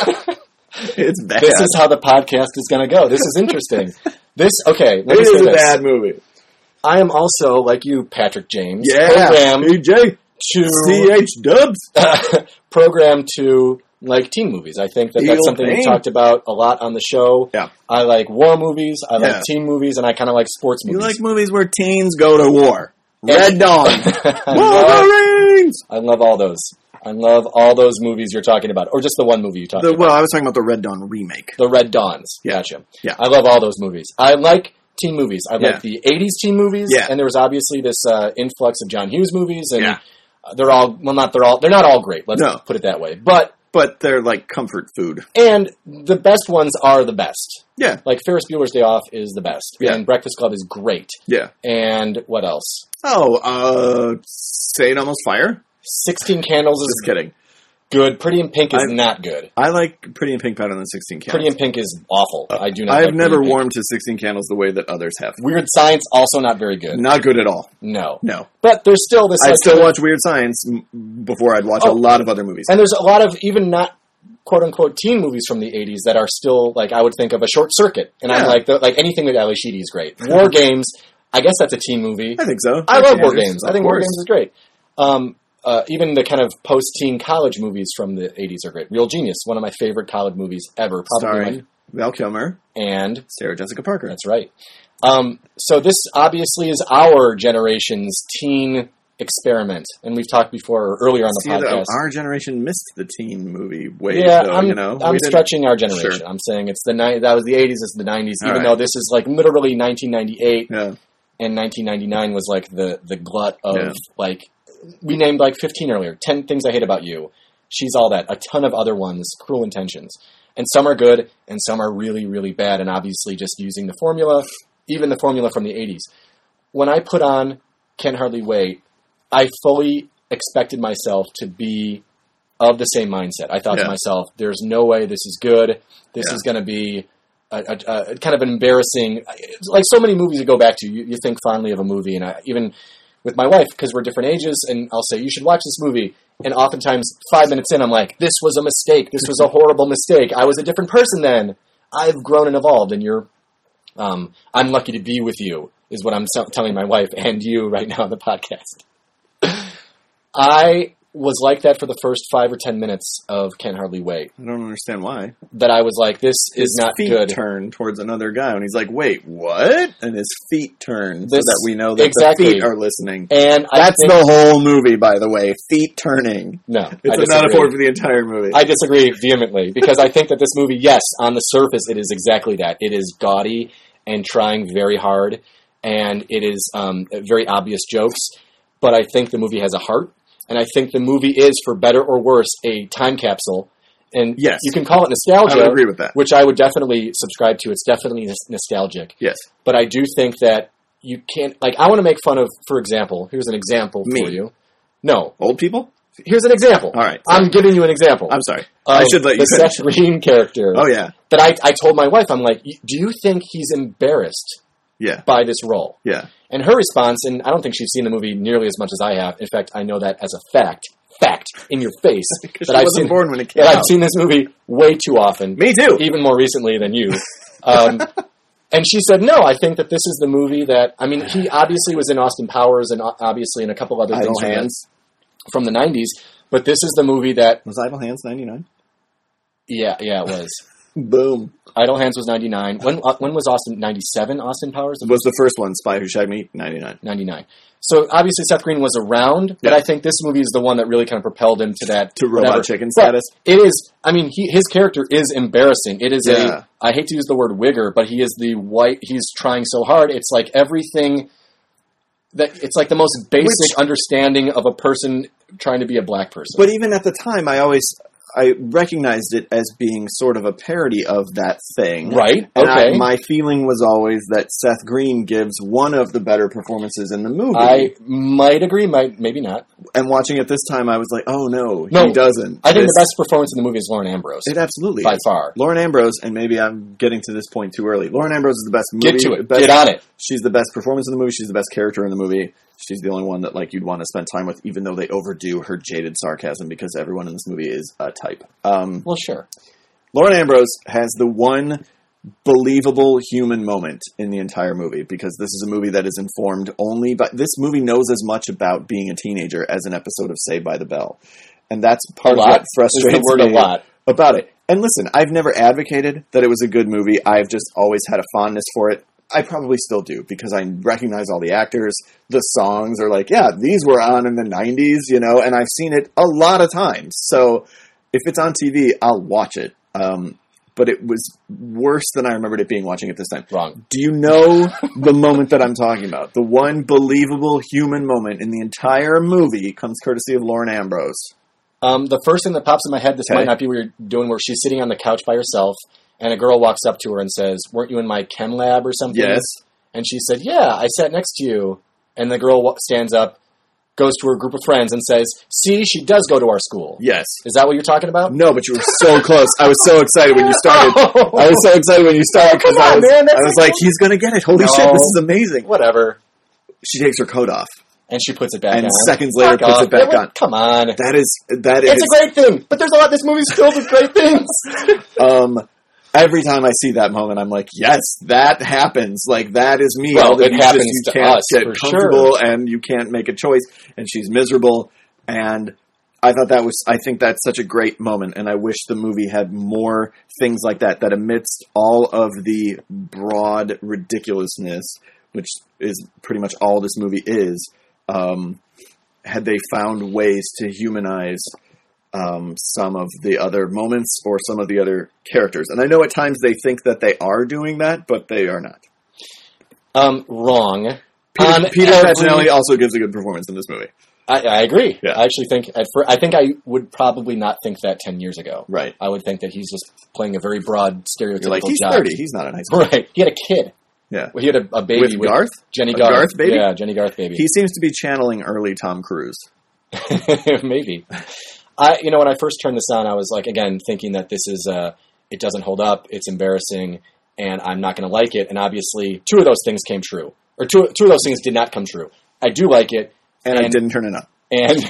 It's bad. This is how the podcast is going to go. This is interesting. This, okay, let it me say is a this. bad movie. I am also, like you, Patrick James, Yeah, programmed C J, to C H Dubs, programmed to like teen movies. I think that Feel that's something pain. we talked about a lot on the show. Yeah. I like war movies, I Yeah. like teen movies, and I kind of like sports You movies. like movies where teens go to war. Red And- Dawn, I, love, Wolverines. I love all those. I love all those movies you're talking about, or just the one movie you talked The, about. well, I was talking about the Red Dawn remake. The Red Dawns. Yeah. Gotcha. Yeah. I love all those movies. I like teen movies. I Yeah. like the eighties teen movies, Yeah. and there was obviously this uh, influx of John Hughes movies, and Yeah. they're all well, not they're all they're not all great. Let's No. put it that way. But But they're like comfort food. and the best ones are the best. Yeah, Like Ferris Bueller's Day Off is the best, Yeah. and Breakfast Club is great. yeah. And what else? Oh, uh, Say It Almost Fire? Sixteen Candles is Just kidding. good. Pretty in Pink is I- not good. I like Pretty in Pink better than sixteen Candles. Pretty in Pink is awful. I do not. I've like never Pretty in Pink. warmed to sixteen Candles the way that others have. Weird Science also not very good. Not good at all. No, No. but there's still this. I'd like, still kind of- watch Weird Science m- before I'd watch Oh. a lot of other movies. And there's a lot of even not quote unquote teen movies from the eighties that are still like I would think of a Short Circuit, and I'm Yeah. like the, like anything with Ali Sheedy is great. War Games, I guess that's a teen movie. I think so. I love War Yes, Games. of I think War course. Games is great. Um, uh, even the kind of post-teen college movies from the eighties are great. Real Genius, one of my favorite college movies ever. Probably Starring one. Val Kilmer, And Sarah Jessica Parker. that's right. Um, so this obviously is our generation's teen experiment, and we've talked before earlier on the See, podcast. though, our generation missed the teen movie wave, Yeah, though, I'm, you know? I'm We didn't- stretching our generation. Sure. I'm saying it's the ni- that was the eighties, it's the nineties, All even right. though this is like literally nineteen ninety-eight, Yeah. and nineteen ninety-nine was like the, the glut of Yeah. like, we named like fifteen earlier, ten Things I Hate About You, She's All That, a ton of other ones, Cruel Intentions. And some are good, and some are really, really bad, and obviously just using the formula, even the formula from the eighties. When I put on Can't Hardly Wait, I fully expected myself to be of the same mindset. I thought Yeah. to myself, there's no way this is good. This Yeah. is going to be a, a, a kind of an embarrassing, like so many movies you go back to, you, you think fondly of a movie, and I, even with my wife, because we're different ages, and I'll say, you should watch this movie, and oftentimes, five minutes in, I'm like, this was a mistake, this was a horrible mistake, I was a different person then, I've grown and evolved, and you're, um, I'm lucky to be with you, is what I'm so- telling my wife and you right now on the podcast. I was like that for the first five or ten minutes of Can't Hardly Wait. I don't understand why. That I was like, this is His not feet good. turn towards another guy, and he's like, "Wait, what?" And his feet turn so This- that we know that exactly. the feet are listening. And I That's think, the whole movie, by the way. Feet turning. no, It's I a disagree. metaphor for the entire movie. I disagree vehemently because I think that this movie, yes, on the surface, it is exactly that. It is gaudy and trying very hard, and it is um, very obvious jokes. But I think the movie has a heart, and I think the movie is, for better or worse, a time capsule. And Yes. you can call it nostalgia, I would agree with that. which I would definitely subscribe to. It's definitely nos- nostalgic. Yes. But I do think that you can't, like, I want to make fun of, for example, here's an example Me. for you. No, Old people? here's an example. All right. I'm giving you an example. I'm sorry. I of should let you the finish. Seth Green character. Oh, yeah. That I, I told my wife, I'm like, do you think he's embarrassed Yeah. by this role? Yeah. And her response, and I don't think she's seen the movie nearly as much as I have. In fact, I know that as a fact, fact in your face, Because that she I've wasn't seen born when it came that out. I've seen this movie way too often. Me too. Even more recently than you. Um, and she said, no, I think that this is the movie that, I mean, he obviously was in Austin Powers and o- obviously in a couple other Idle things from the- Hands. from the nineties, but this is the movie that, Was Idle Hands ninety-nine? yeah, yeah, it was. Boom. Idle Hands was ninety-nine. When uh, when was Austin, ninety-seven, Austin Powers? Was the first one, Spy Who Shagged Me, ninety-nine. ninety-nine. So obviously Seth Green was around, but Yeah. I think this movie is the one that really kind of propelled him to that. To Robot whatever. Chicken But status. It is, I mean, he, his character is embarrassing. It is Yeah. a, I hate to use the word wigger, but he is the white, he's trying so hard. It's like everything, that it's like the most basic Which- understanding of a person trying to be a black person. But even at the time, I always I recognized it as being sort of a parody of that thing. Right, And okay. I, my feeling was always that Seth Green gives one of the better performances in the movie. I might agree, might maybe not. And watching it this time, I was like, oh no, No, he doesn't. I think This- the best performance in the movie is Lauren Ambrose. It absolutely by is. far. Lauren Ambrose, and maybe I'm getting to this point too early. Lauren Ambrose is the best movie. Get to it. Best, Get on it. She's the best performance in the movie. She's the best character in the movie. She's the only one that like you'd want to spend time with, even though they overdo her jaded sarcasm because everyone in this movie is a type. Um, Well, sure. Lauren Ambrose has the one believable human moment in the entire movie because this is a movie that is informed only by this movie knows as much about being a teenager as an episode of Saved by the Bell, and that's part A of lot? what frustrates Is the word me a lot? about it. And listen, I've never advocated that it was a good movie. I've just always had a fondness for it. I probably still do because I recognize all the actors. The songs are like, yeah, these were on in the nineties, you know, and I've seen it a lot of times. So if it's on T V, I'll watch it. Um, but it was worse than I remembered it being watching it this time. Wrong. Do you know the moment that I'm talking about? The one believable human moment in the entire movie comes courtesy of Lauren Ambrose. Um, the first thing that pops in my head, this Okay. might not be what you're doing, where she's sitting on the couch by herself, and a girl walks up to her and says, "Weren't you in my chem lab or something?" Yes. And she said, "Yeah, I sat next to you." And the girl wa- stands up, goes to her group of friends, and says, "See, she does go to our school." Yes. Is that what you're talking about? No, but you were so close. I was so excited when you started. Oh. I was so excited when you started because Come I on, was, man, that's I was like- like, he's going to get it. Holy No. shit, this is amazing. Whatever. She takes her coat off. And she puts it back And on. seconds later Fuck puts off. it back Yeah, on. Come on. That is, that It's is, a great thing, but there's a lot. This movie's filled with great things. um, every time I see that moment, I'm like, yes, that happens. Like, that is me. Well, All that it you happens just, to you can't us, get for comfortable and you can't make a choice. And she's miserable. And I thought that was, I think that's such a great moment. And I wish the movie had more things like that, that amidst all of the broad ridiculousness, which is pretty much all this movie is, um, had they found ways to humanize um, some of the other moments or some of the other characters. And I know at times they think that they are doing that, but they are not. Um, wrong. Peter, On Peter every- Facinelli also gives a good performance in this movie. I, I agree. Yeah. I actually think at fir- I think I would probably not think that ten years ago. Right. I would think that he's just playing a very broad stereotypical You're like, he's job. thirty. He's not in high school. Right. He had a kid. Yeah. Well, he had a, a baby With Garth? Jenny A Garth. Garth baby? Yeah, Jenny Garth baby. He seems to be channeling early Tom Cruise. Maybe. I, you know, when I first turned this on, I was like, again, thinking that this is, uh, it doesn't hold up, it's embarrassing, and I'm not going to like it. And obviously, two of those things came true, or two, two of those things did not come true. I do like it, And, I didn't turn it on. and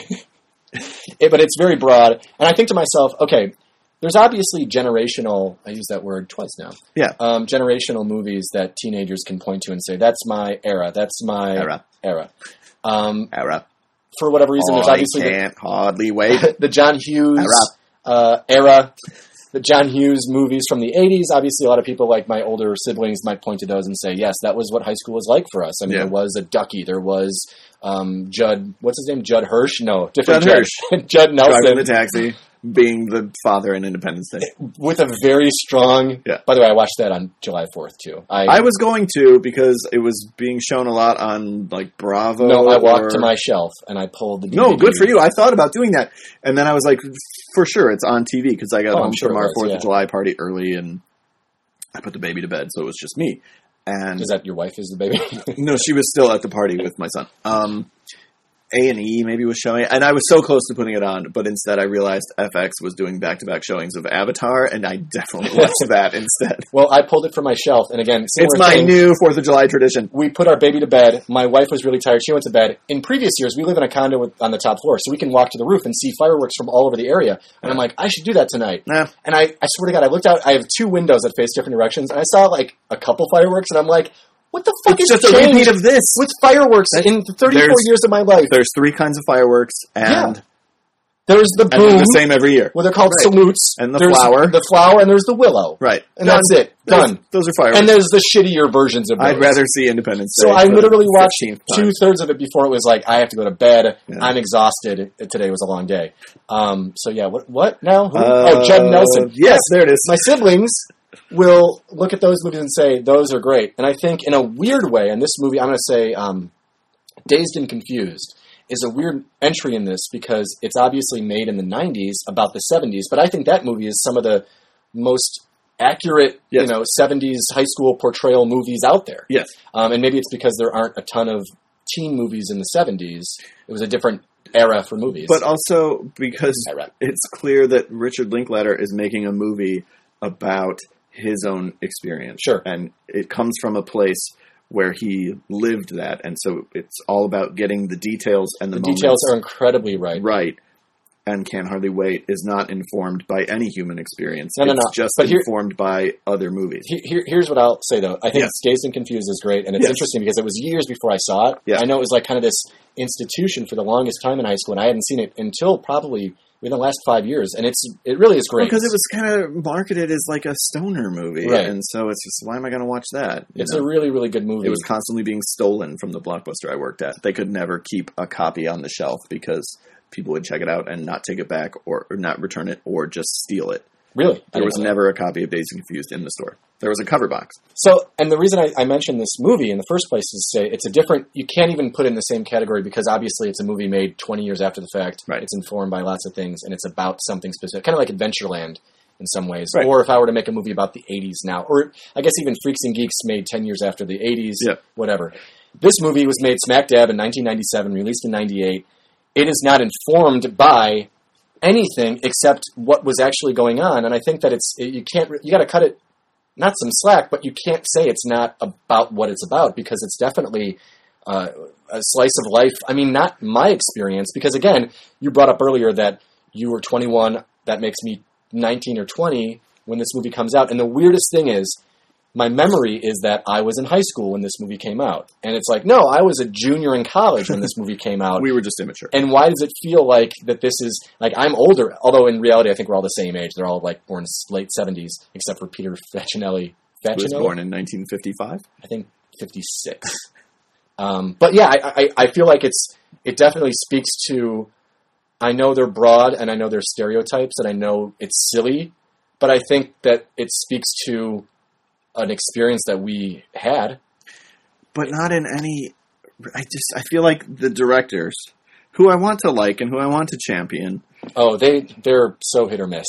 it, but it's very broad. And I think to myself, okay, there's obviously generational. I use that word twice now. Yeah. Um, generational movies that teenagers can point to and say, "That's my era. That's my Era. era." Um, Era. for whatever reason, there's I obviously the, can't hardly wait. the John Hughes uh, era, the John Hughes movies from the eighties. Obviously, a lot of people, like my older siblings, might point to those and say, yes, that was what high school was like for us. I mean, Yeah. there was a Ducky, there was um, Judd, what's his name? Judd Hirsch? No, different Judd Judd. Judd Nelson. Driving the taxi, being the father in Independence Day. With a very strong... Yeah. By the way, I watched that on July fourth, too. I, I was going to because it was being shown a lot on like Bravo. No, I walked or... to my shelf and I pulled the D V D. No, good for you. I thought about doing that. And then I was like, for sure, it's on T V because I got Oh, home I'm sure from it our was, fourth yeah. of July party early and I put the baby to bed, so it was just me. And Is that your wife is the baby? no, she was still at the party with my son. Um, A and E maybe was showing it, and I was so close to putting it on, but instead I realized F X was doing back-to-back showings of Avatar, and I definitely watched that instead. Well, I pulled it from my shelf, and again, It's similar my thing. new fourth of July tradition. We put our baby to bed. My wife was really tired. She went to bed. In previous years, we live in a condo with, on the top floor, so we can walk to the roof and see fireworks from all over the area. And I'm like, I should do that tonight. Nah. And I, I swear to God, I looked out. I have two windows that face different directions, and I saw like a couple fireworks, and I'm like, what the fuck It's is just a changed repeat of this. with fireworks in the thirty-four There's- years of my life? There's three kinds of fireworks, and, Yeah. There's the and they're boom, the same every year. where they're called Right. salutes. And the there's flower. The flower, and there's the willow. Right. And that's it. Those, Done. those are fireworks. And there's the shittier versions of those. I'd rather see Independence Day. So I for the literally watched fifteenth time. two thirds of it before it was like, I have to go to bed. Yeah. I'm exhausted. Today was a long day. Um, so yeah, what what now? Who? Uh, oh, Judd Nelson. Yes, there it is. My siblings will look at those movies and say, those are great. And I think in a weird way, in this movie, I'm going to say um, Dazed and Confused is a weird entry in this because it's obviously made in the nineties about the seventies, but I think that movie is some of the most accurate, yes. you know, seventies high school portrayal movies out there. Yes. Um, and maybe it's because there aren't a ton of teen movies in the seventies. It was a different era for movies. But also because era. It's clear that Richard Linklater is making a movie about his own experience. Sure. And it comes from a place where he lived that. And so it's all about getting the details and the, the moments. details are incredibly right. Right. And Can't Hardly Wait is not informed by any human experience. No, no, it's no. just but here, informed by other movies. Here, here's what I'll say, though. I think yes. Dazed and Confused is great, and it's yes. interesting because it was years before I saw it. Yeah. I know it was like kind of this institution for the longest time in high school, and I hadn't seen it until probably within the last five years, and it's it really is great. Because it was kind of marketed as like a stoner movie, right. and so it's just, why am I going to watch that? You it's know? a really, really good movie. It was constantly being stolen from the Blockbuster I worked at. They could never keep a copy on the shelf because people would check it out and not take it back or, or not return it or just steal it. Really? There was never a copy of Dazed and Confused in the store. There was a cover box. So, and the reason I, I mentioned this movie in the first place is to say it's a different, you can't even put it in the same category because obviously it's a movie made twenty years after the fact. Right. It's informed by lots of things and it's about something specific, kind of like Adventureland in some ways. Right. Or if I were to make a movie about the eighties now, or I guess even Freaks and Geeks made ten years after the eighties, yeah. whatever. This movie was made smack dab in nineteen ninety-seven, released in ninety-eight. It is not informed by anything except what was actually going on, and I think that it's you can't you got to cut it not some slack, but you can't say it's not about what it's about because it's definitely uh, a slice of life. I mean, not my experience because again, you brought up earlier that you were twenty-one. That makes me nineteen or twenty when this movie comes out, and the weirdest thing is. My memory is that I was in high school when this movie came out. And it's like, no, I was a junior in college when this movie came out. We were just immature. And why does it feel like that this is, like, I'm older, although in reality I think we're all the same age. They're all, like, born late seventies, except for Peter Facinelli. He was born in nineteen fifty-five? I think fifty-six. um, but yeah, I, I, I feel like it's it definitely speaks to, I know they're broad and I know they're stereotypes and I know it's silly, but I think that it speaks to an experience that we had, but not in any. I just I feel like the directors, who I want to like and who I want to champion, oh they they're so hit or miss,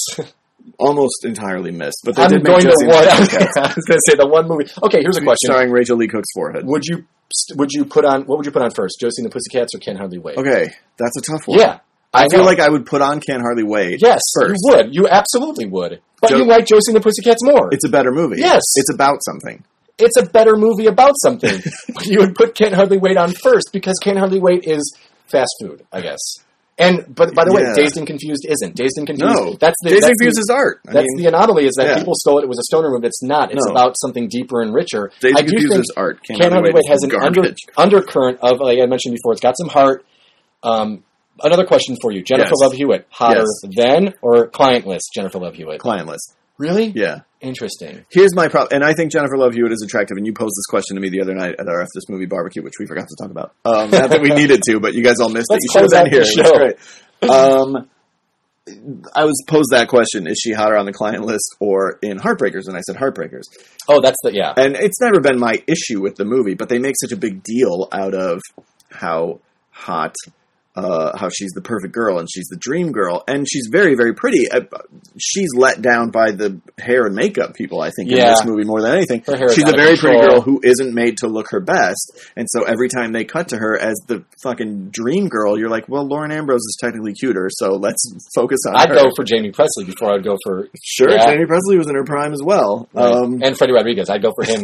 almost entirely missed. But they I'm did going make to one. I was going to say the one movie. Okay, here's a question: starring Rachel Lee Cook's forehead. Would you would you put on what would you put on first, Josie and the Pussycats or Can't Hardly Wait? Okay, that's a tough one. Yeah, I, I feel know. like I would put on Can't Hardly Wait. Yes, first. you would. You absolutely would. But Jo- you like Josie and the Pussycats more. It's a better movie. Yes. It's about something. It's a better movie about something. You would put Can't Hardly Wait on first because Can't Hardly Wait is fast food, I guess. And but by the way, yeah. Dazed and Confused isn't. Dazed and Confused. No, that's the, Dazed that's and Confused the, is art. I that's mean, the anomaly is that yeah. people stole it. It was a stoner movie. It's not. It's no. about something deeper and richer. Dazed I and do Confused think is art. Can't, Can't Hardly Wait has an under, garbage. undercurrent of, like I mentioned before, it's got some heart. Um, another question for you. Jennifer yes. Love Hewitt, hotter yes. than or client list Jennifer Love Hewitt? Client list. Really? Yeah. Interesting. Here's my problem, and I think Jennifer Love Hewitt is attractive, and you posed this question to me the other night at our F This Movie barbecue, which we forgot to talk about. Um, not that we needed to, but you guys all missed Let's it. You should have been here. The it was great. Um, I was posed that question, is she hotter on the client list or in Heartbreakers? And I said Heartbreakers. Oh, that's the, yeah. And it's never been my issue with the movie, but they make such a big deal out of how hot, uh, how she's the perfect girl and she's the dream girl, and she's very, very pretty. Uh, she's let down by the hair and makeup people, I think, Yeah. in this movie more than anything. Her hair is She's out a of very control. pretty girl who isn't made to look her best, and so every time they cut to her as the fucking dream girl, you're like, well, Lauren Ambrose is technically cuter, so let's focus on I'd her. go for Jamie Presley before I'd go for... Sure, yeah. Jamie Presley was in her prime as well. Right. Um, and Freddie Rodriguez. I'd go for him.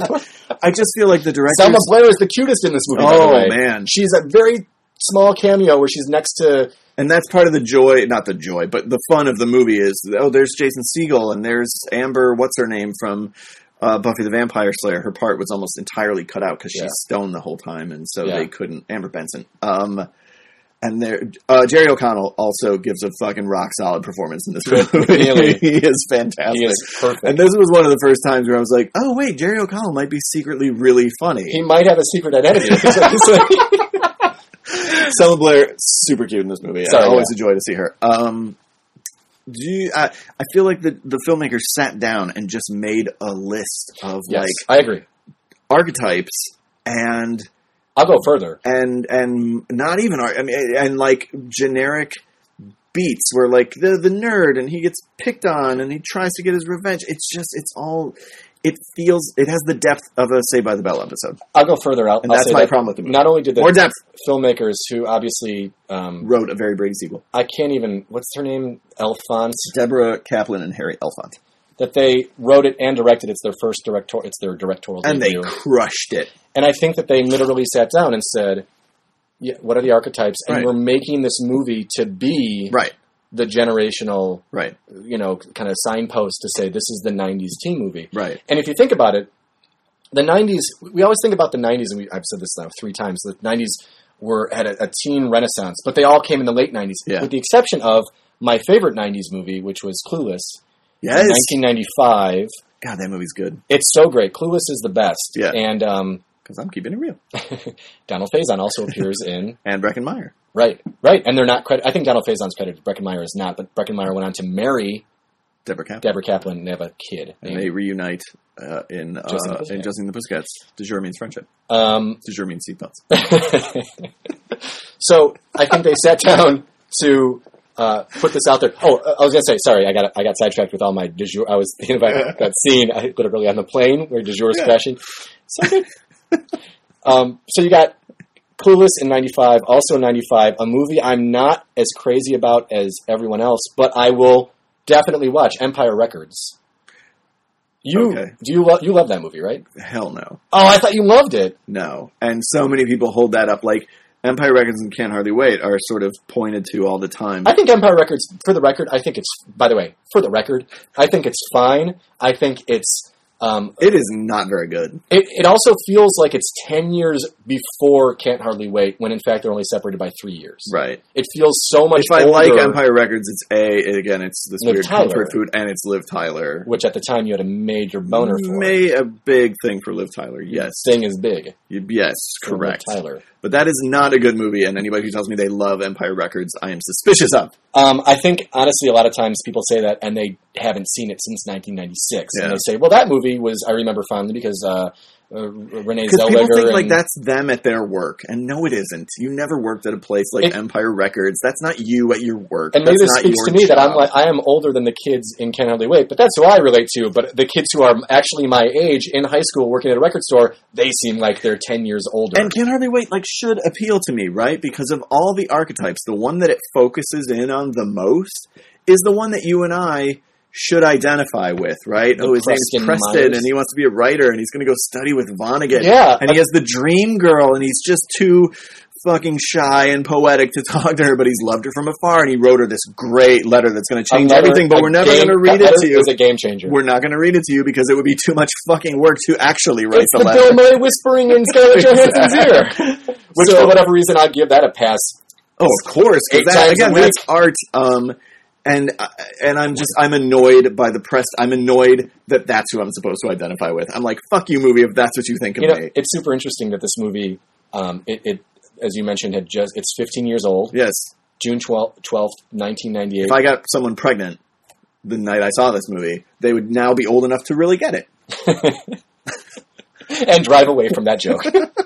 I just feel like the director. Selma Blair is the cutest in this movie, by the Oh, way. man. She's a very small cameo where she's next to... And that's part of the joy, not the joy, but the fun of the movie is, oh, there's Jason Segel and there's Amber, what's her name, from uh, Buffy the Vampire Slayer. Her part was almost entirely cut out because Yeah. she's stoned the whole time, and so Yeah. they couldn't, Amber Benson. Um, and there, uh, Jerry O'Connell also gives a fucking rock solid performance in this movie. Really? He is fantastic. He is perfect. And this was one of the first times where I was like, oh, wait, Jerry O'Connell might be secretly really funny. He might have a secret identity. Selma Blair, super cute in this movie. Sorry, I always yeah. enjoy to see her. Um, do you, I, I feel like the, the filmmakers sat down and just made a list of Yes, like I agree. archetypes, and I'll go further. And and not even art. I mean, and like generic beats where like the the nerd and he gets picked on and he tries to get his revenge. It's just it's all. It feels it has the depth of a Saved by the Bell episode. I'll go further. I'll, and I'll that's say my that problem with the movie. Not only did the more depth filmmakers who obviously um, wrote a very Brady sequel. I can't even. What's her name? Elfont. Deborah Kaplan and Harry Elfont. That they wrote it and directed. It's their first director. It's their directorial and debut. they crushed it. And I think that they literally sat down and said, "Yeah, what are the archetypes?" And right. we're making this movie to be right. the generational, right. you know, kind of signpost to say this is the nineties teen movie. Right. And if you think about it, the nineties, we always think about the nineties, and we, I've said this now three times, the nineties were had a, a teen renaissance, but they all came in the late nineties, yeah. with the exception of my favorite nineties movie, which was Clueless. Yes. In nineteen ninety-five. God, that movie's good. It's so great. Clueless is the best. Yeah. And, um... because I'm keeping it real. Donald Faison also appears in... and Breckenmeyer. Right, right. And they're not credited... I think Donald Faison's credited. Breckenmeyer is not, but Breckenmeyer went on to marry... Deborah Kaplan. Deborah Kaplan, and they have a kid. And they reunite uh, in uh, Justin in Justin the Pussycats. De jure means friendship. Um, De jure means seatbelts. So, I think they sat down to... Uh, put this out there. Oh, I was going to say, sorry, I got I got sidetracked with all my de jour. I was thinking about that scene, I literally on the plane where de jour is yeah. crashing. So good. um, so you got Clueless in ninety-five, also in ninety-five, a movie I'm not as crazy about as everyone else, but I will definitely watch, Empire Records. You okay. do you lo- you love that movie, right? Hell no. Oh, I thought you loved it. No, and so many people hold that up like. Empire Records and Can't Hardly Wait are sort of pointed to all the time. I think Empire Records, for the record, I think it's, by the way, for the record, I think it's fine. I think it's... Um, it is not very good. It, it also feels like it's ten years before Can't Hardly Wait, when in fact they're only separated by three years. Right. It feels so much If I older, like Empire Records, it's A, again, it's this Liv weird Tyler. comfort food, and it's Liv Tyler. Which at the time you had a major boner for. May a big thing for Liv Tyler, yes. Thing is big. Yes, correct. Liv Tyler. But that is not a good movie, and anybody who tells me they love Empire Records, I am suspicious of. Um, I think, honestly, a lot of times people say that, and they haven't seen it since nineteen ninety-six. Yeah. And they say, well, that movie was, I remember fondly, because uh, uh, Renee Zellweger... Because people think and, like that's them at their work, and no, it isn't. You never worked at a place like it, Empire Records. That's not you at your work. And that's maybe this not speaks your to me job. that I'm like, I am older than the kids in Can't Hardly Wait, but that's who I relate to. But the kids who are actually my age in high school working at a record store, they seem like they're ten years older. And Can't Hardly Wait like should appeal to me, right? Because of all the archetypes, the one that it focuses in on the most is the one that you and I should identify with, right? The oh, his Preston name's Preston, Myers. and he wants to be a writer, and he's going to go study with Vonnegut. Yeah. And he has the dream girl, and he's just too fucking shy and poetic to talk to her, but he's loved her from afar, and he wrote her this great letter that's going to change letter, everything, but we're never going to read it to you. It's a game changer. We're not going to read it to you because it would be too much fucking work to actually write it's the, the letter. Bill Murray whispering in Scarlett Johansson's ear. Which, So- for whatever reason, I'd give that a pass. Oh, of course. 'Cause Eight that, times a again, week. that's art. Um, and uh, and I'm just I'm annoyed by the press. I'm annoyed that that's who I'm supposed to identify with. I'm like, fuck you, movie, if that's what you think of You know, me. it's super interesting that this movie, um, it, it, as you mentioned, had just it's fifteen years old. Yes. June twelfth, nineteen ninety-eight. If I got someone pregnant the night I saw this movie, they would now be old enough to really get it. And drive away from that joke.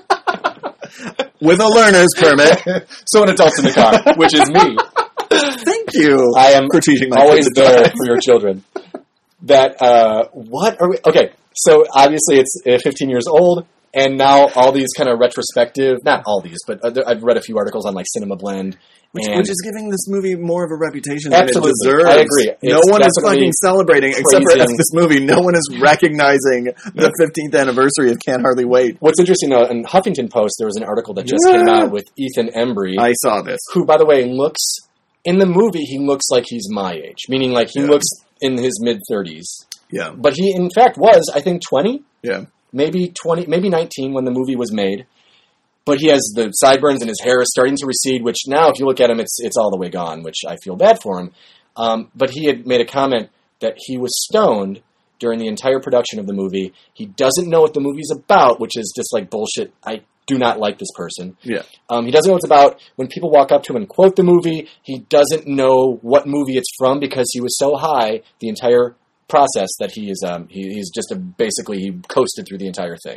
With a learner's permit. So an adult in the car, which is me. Thank you. I am for teaching my always kids to there drive. for your children. That, uh, what are we, okay, so obviously it's uh, fifteen years old, and now all these kind of retrospective, not all these, but uh, I've read a few articles on like Cinema Blend. Which, and which is giving this movie more of a reputation Absolutely. than it deserves. I agree. No It's one is definitely fucking celebrating, except for praising- this movie. No one is recognizing the fifteenth anniversary of Can't Hardly Wait. What's interesting though, in Huffington Post, there was an article that just Yeah. came out with Ethan Embry, I saw this. who, by the way, looks, in the movie, he looks like he's my age, meaning like he Yeah. looks in his mid-thirties. Yeah. But he, in fact, was, I think, twenty? Yeah. Maybe twenty, maybe nineteen when the movie was made. But he has the sideburns and his hair is starting to recede, which now, if you look at him, it's it's all the way gone, which I feel bad for him. Um, but he had made a comment that he was stoned during the entire production of the movie. He doesn't know what the movie's about, which is just like bullshit. I do not like this person. Yeah. Um, he doesn't know what it's about. When people walk up to him and quote the movie, he doesn't know what movie it's from because he was so high the entire process that he is um, he, he's just a, basically he coasted through the entire thing.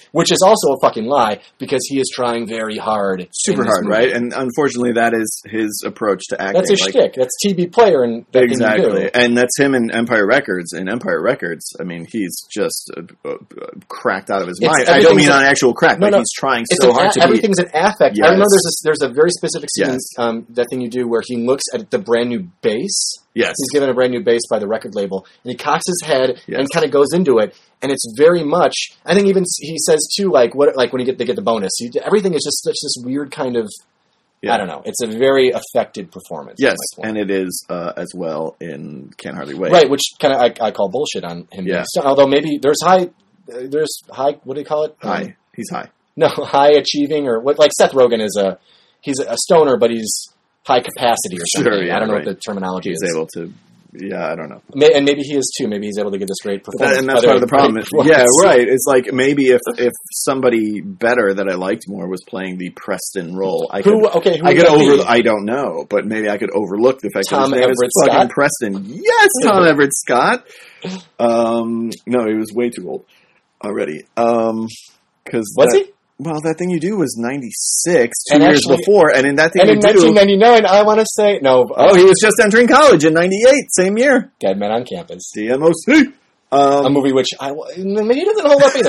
which is also a fucking lie because he is trying very hard. Super hard, movie. Right? And unfortunately, that is his approach to acting. That's his like, shtick. That's T V player and that exactly. Thing you do. And that's him in Empire Records. In Empire Records, I mean, he's just uh, uh, cracked out of his it's, mind. I don't mean on actual crack, no, but no, he's trying so hard a- to Everything's be... an affect. Yes. I remember there's a, there's a very specific scene, yes. um, that thing you do where he looks at the brand new bass. Yes. He's given a brand new bass by the record label, and he cocks his head yes. and kind of goes into it, and it's very much. I think even he says too, like what, like when you get they get the bonus, he, everything is just such this weird kind of. Yeah. I don't know. It's a very affected performance. Yes, and it is uh, as well in Can't Hardly Wait. Right, which kind of I, I call bullshit on him. Yeah. So, although maybe there's high, there's high. What do you call it? High. Um, he's high. No, high achieving or what? Like Seth Rogen is a he's a stoner, but he's high capacity or something. Sure, yeah, I don't know right. what the terminology he's is. He's able to. Yeah, I don't know. And maybe he is too. Maybe he's able to get this great performance. That, and that's part of the problem. Yeah, right. It's like maybe if if somebody better that I liked more was playing the Preston role, I could. Who, okay, who I could over. Be? I don't know, but maybe I could overlook the fact Tom that his name Everett is fucking Scott? Preston. Yes, Tom Everett Scott. Um, no, he was way too old already. Um, because was that, he? Well, that thing you do was ninety-six, two and years actually, before, and in that thing and you in do... nineteen ninety-nine, I want to say... No. Oh, he was just entering college in ninety-eight, same year. Dead Men on Campus. D M O C. Um, a movie which... I, maybe doesn't hold up either.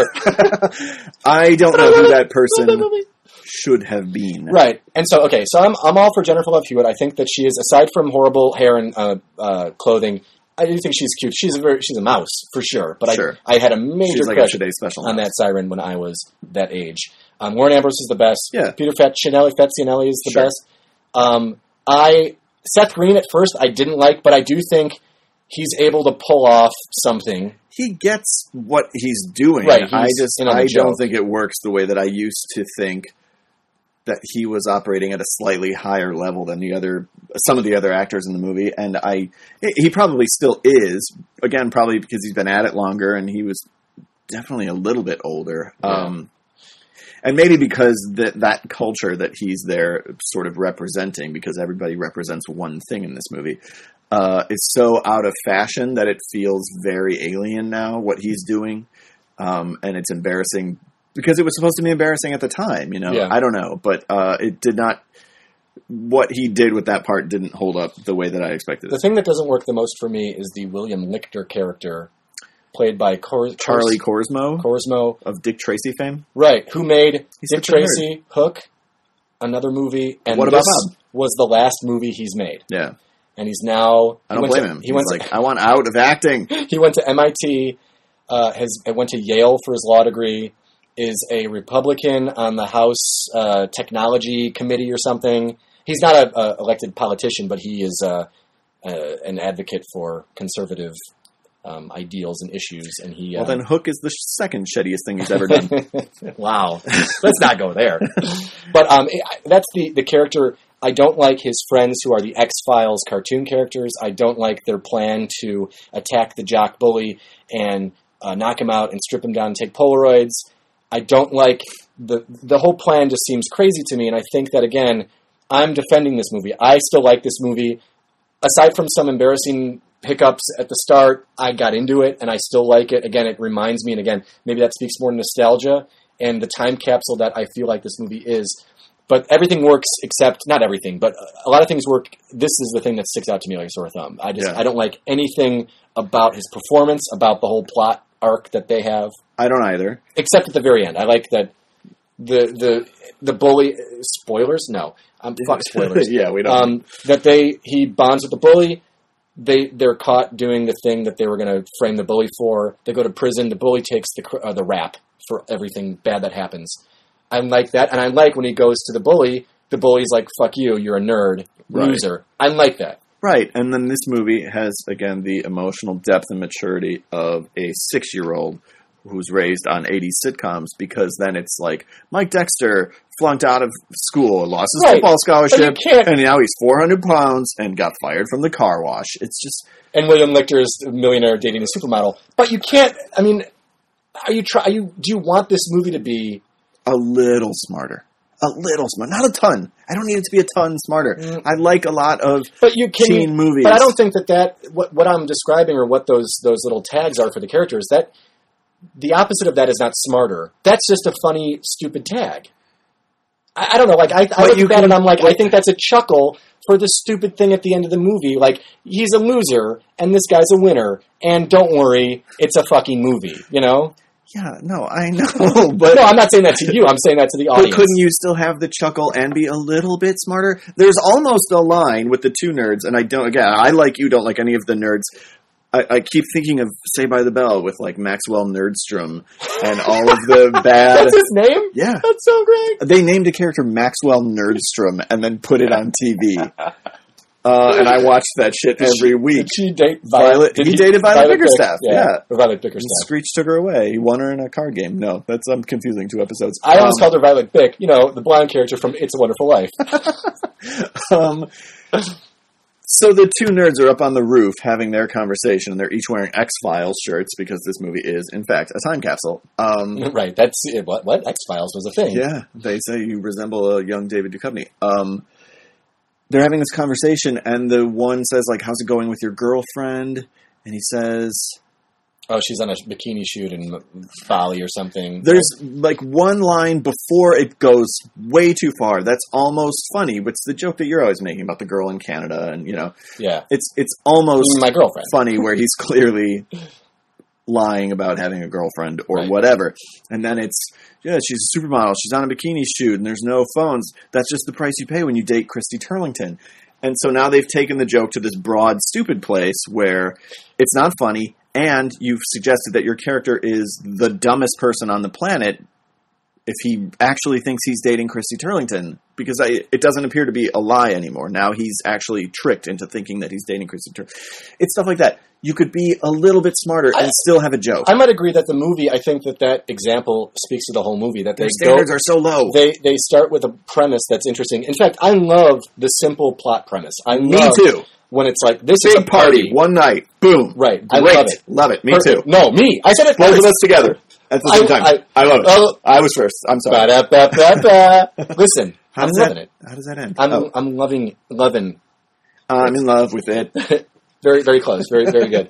I don't know who that person should have been. Right. And so, okay, so I'm I'm all for Jennifer Love Hewitt. I think that she is, aside from horrible hair and uh, uh, clothing... I do think she's cute. She's a very she's a mouse for sure. But sure. I I had a major she's like crush a Today's Special on mouse. that siren when I was that age. Um, Warren Ambrose is the best. Yeah. Peter Facinelli, Facinelli is the sure. best. Um, I Seth Green at first I didn't like, but I do think he's able to pull off something. He gets what he's doing. Right. He's I just in on the I joke. don't think it works the way that I used to think that he was operating at a slightly higher level than the other some of the other actors in the movie, and I he probably still is, again probably because he's been at it longer and he was definitely a little bit older. Yeah. Um, and maybe because that that culture that he's there sort of representing, because everybody represents one thing in this movie, uh, is so out of fashion that it feels very alien now, what he's doing. Um, and it's embarrassing because it was supposed to be embarrassing at the time, you know. Yeah. I don't know, but uh, it did not. What he did with that part didn't hold up the way that I expected. The it. thing that doesn't work the most for me is the William Lichter character, played by Cor- Charlie Korsmo Korsmo of Dick Tracy fame, right? Who made He's Dick Tracy, Hook, another movie, and what about this Bob? Was the last movie he's made. Yeah, and he's now. I don't he blame to, him. He he's went like, to, I want out of acting. He went to M I T. Uh, has went to Yale for his law degree. Is a Republican on the House uh, Technology Committee or something. He's not an elected politician, but he is uh, uh, an advocate for conservative um, ideals and issues. And he Well, uh, then Hook is the second shittiest thing he's ever done. Wow, let's not go there. But um, that's the the character. I don't like his friends who are the X-Files cartoon characters. I don't like their plan to attack the jock bully and uh, knock him out and strip him down and take Polaroids. I don't like the the whole plan. Just seems crazy to me, and I think that again, I'm defending this movie. I still like this movie, aside from some embarrassing hiccups at the start. I got into it, and I still like it. Again, it reminds me, and again, maybe that speaks more to nostalgia and the time capsule that I feel like this movie is. But everything works, except not everything, but a lot of things work. This is the thing that sticks out to me like a sore thumb. I just Yeah. I don't like anything about his performance, about the whole plot arc that they have. I don't either. Except at the very end. I like that the the the bully spoilers? No. Um, fuck spoilers. Yeah, we don't. Um, that they he bonds with the bully. They they're caught doing the thing that they were going to frame the bully for. They go to prison. The bully takes the cr- uh, the rap for everything bad that happens. I like that, and I like when he goes to the bully. The bully's like, "Fuck you, you're a nerd, Right. loser." I like that. Right, and then this movie has, again, the emotional depth and maturity of a six-year-old who's raised on eighties sitcoms, because then it's like, Mike Dexter flunked out of school, lost his Right. football scholarship, But you can't- and now he's four hundred pounds and got fired from the car wash. It's just... And William Lichter is a millionaire dating a supermodel. But you can't, I mean, are you try? Are you, do you want this movie to be... a little smarter. A little smarter. Not a ton. I don't need it to be a ton smarter. Mm. I like a lot of But you can, teen movies. But I don't think that that what, what I'm describing or what those those little tags are for the characters, that the opposite of that is not smarter. That's just a funny, stupid tag. I, I don't know. Like I, I look at that and I'm like, I think that's a chuckle for the stupid thing at the end of the movie. Like, he's a loser and this guy's a winner, and don't worry, it's a fucking movie. You know? Yeah, no, I know, but... No, I'm not saying that to you, I'm saying that to the audience. But couldn't you still have the chuckle and be a little bit smarter? There's almost a line with the two nerds, and I don't, again, I like you, don't like any of the nerds. I, I keep thinking of Saved by the Bell with, like, Maxwell Nerdstrom and all of the bad... That's his name? Yeah. That's so great. They named a character Maxwell Nerdstrom and then put it on T V. Uh, and I watched that shit Did every she, week. Did she date Violet? Violet Did he, he dated Violet, Violet Bickerstaff. Bick, Yeah. yeah. Or Violet Bickerstaff. And Screech took her away. He won her in a card game. No, that's I'm confusing two episodes. I always um, called her Violet Bick. You know, the blonde character from It's a Wonderful Life. um, so the two nerds are up on the roof having their conversation, and they're each wearing X-Files shirts because this movie is, in fact, a time capsule. Um, right. That's what what X-Files was a thing. Yeah, they say you resemble a young David Duchovny. Um, they're having this conversation, and the one says, like, how's it going with your girlfriend? And he says... Oh, she's on a bikini shoot in Bali or something. There's, like, one line before it goes way too far. That's almost funny, but it's the joke that you're always making about the girl in Canada, and, you know... Yeah. It's, it's almost... My girlfriend. ...funny where he's clearly lying about having a girlfriend or right. whatever. And then it's... Yeah, she's a supermodel. She's on a bikini shoot, and there's no phones. That's just the price you pay when you date Christy Turlington. And so now they've taken the joke to this broad, stupid place where it's not funny, and you've suggested that your character is the dumbest person on the planet if he actually thinks he's dating Christy Turlington, because I, it doesn't appear to be a lie anymore. Now he's actually tricked into thinking that he's dating Christy Turlington. It's stuff like that. You could be a little bit smarter and I, still have a joke. I might agree that the movie, I think that that example speaks to the whole movie. That Their standards go, are so low. They they start with a premise that's interesting. In fact, I love the simple plot premise. I Me love too. When it's like, this Big is a party. party, one night, boom. Right. Great. I love it. Love it. Me Perfect. too. No, me. I said it Both first. of us together at the same I, time. I, I love it. Oh, I was first. I'm sorry. Ba-da-ba-ba-ba. Listen, how I'm does loving that, it. How does that end? I'm, oh. I'm loving, loving. I'm in love with it. very, very close. Very, very good.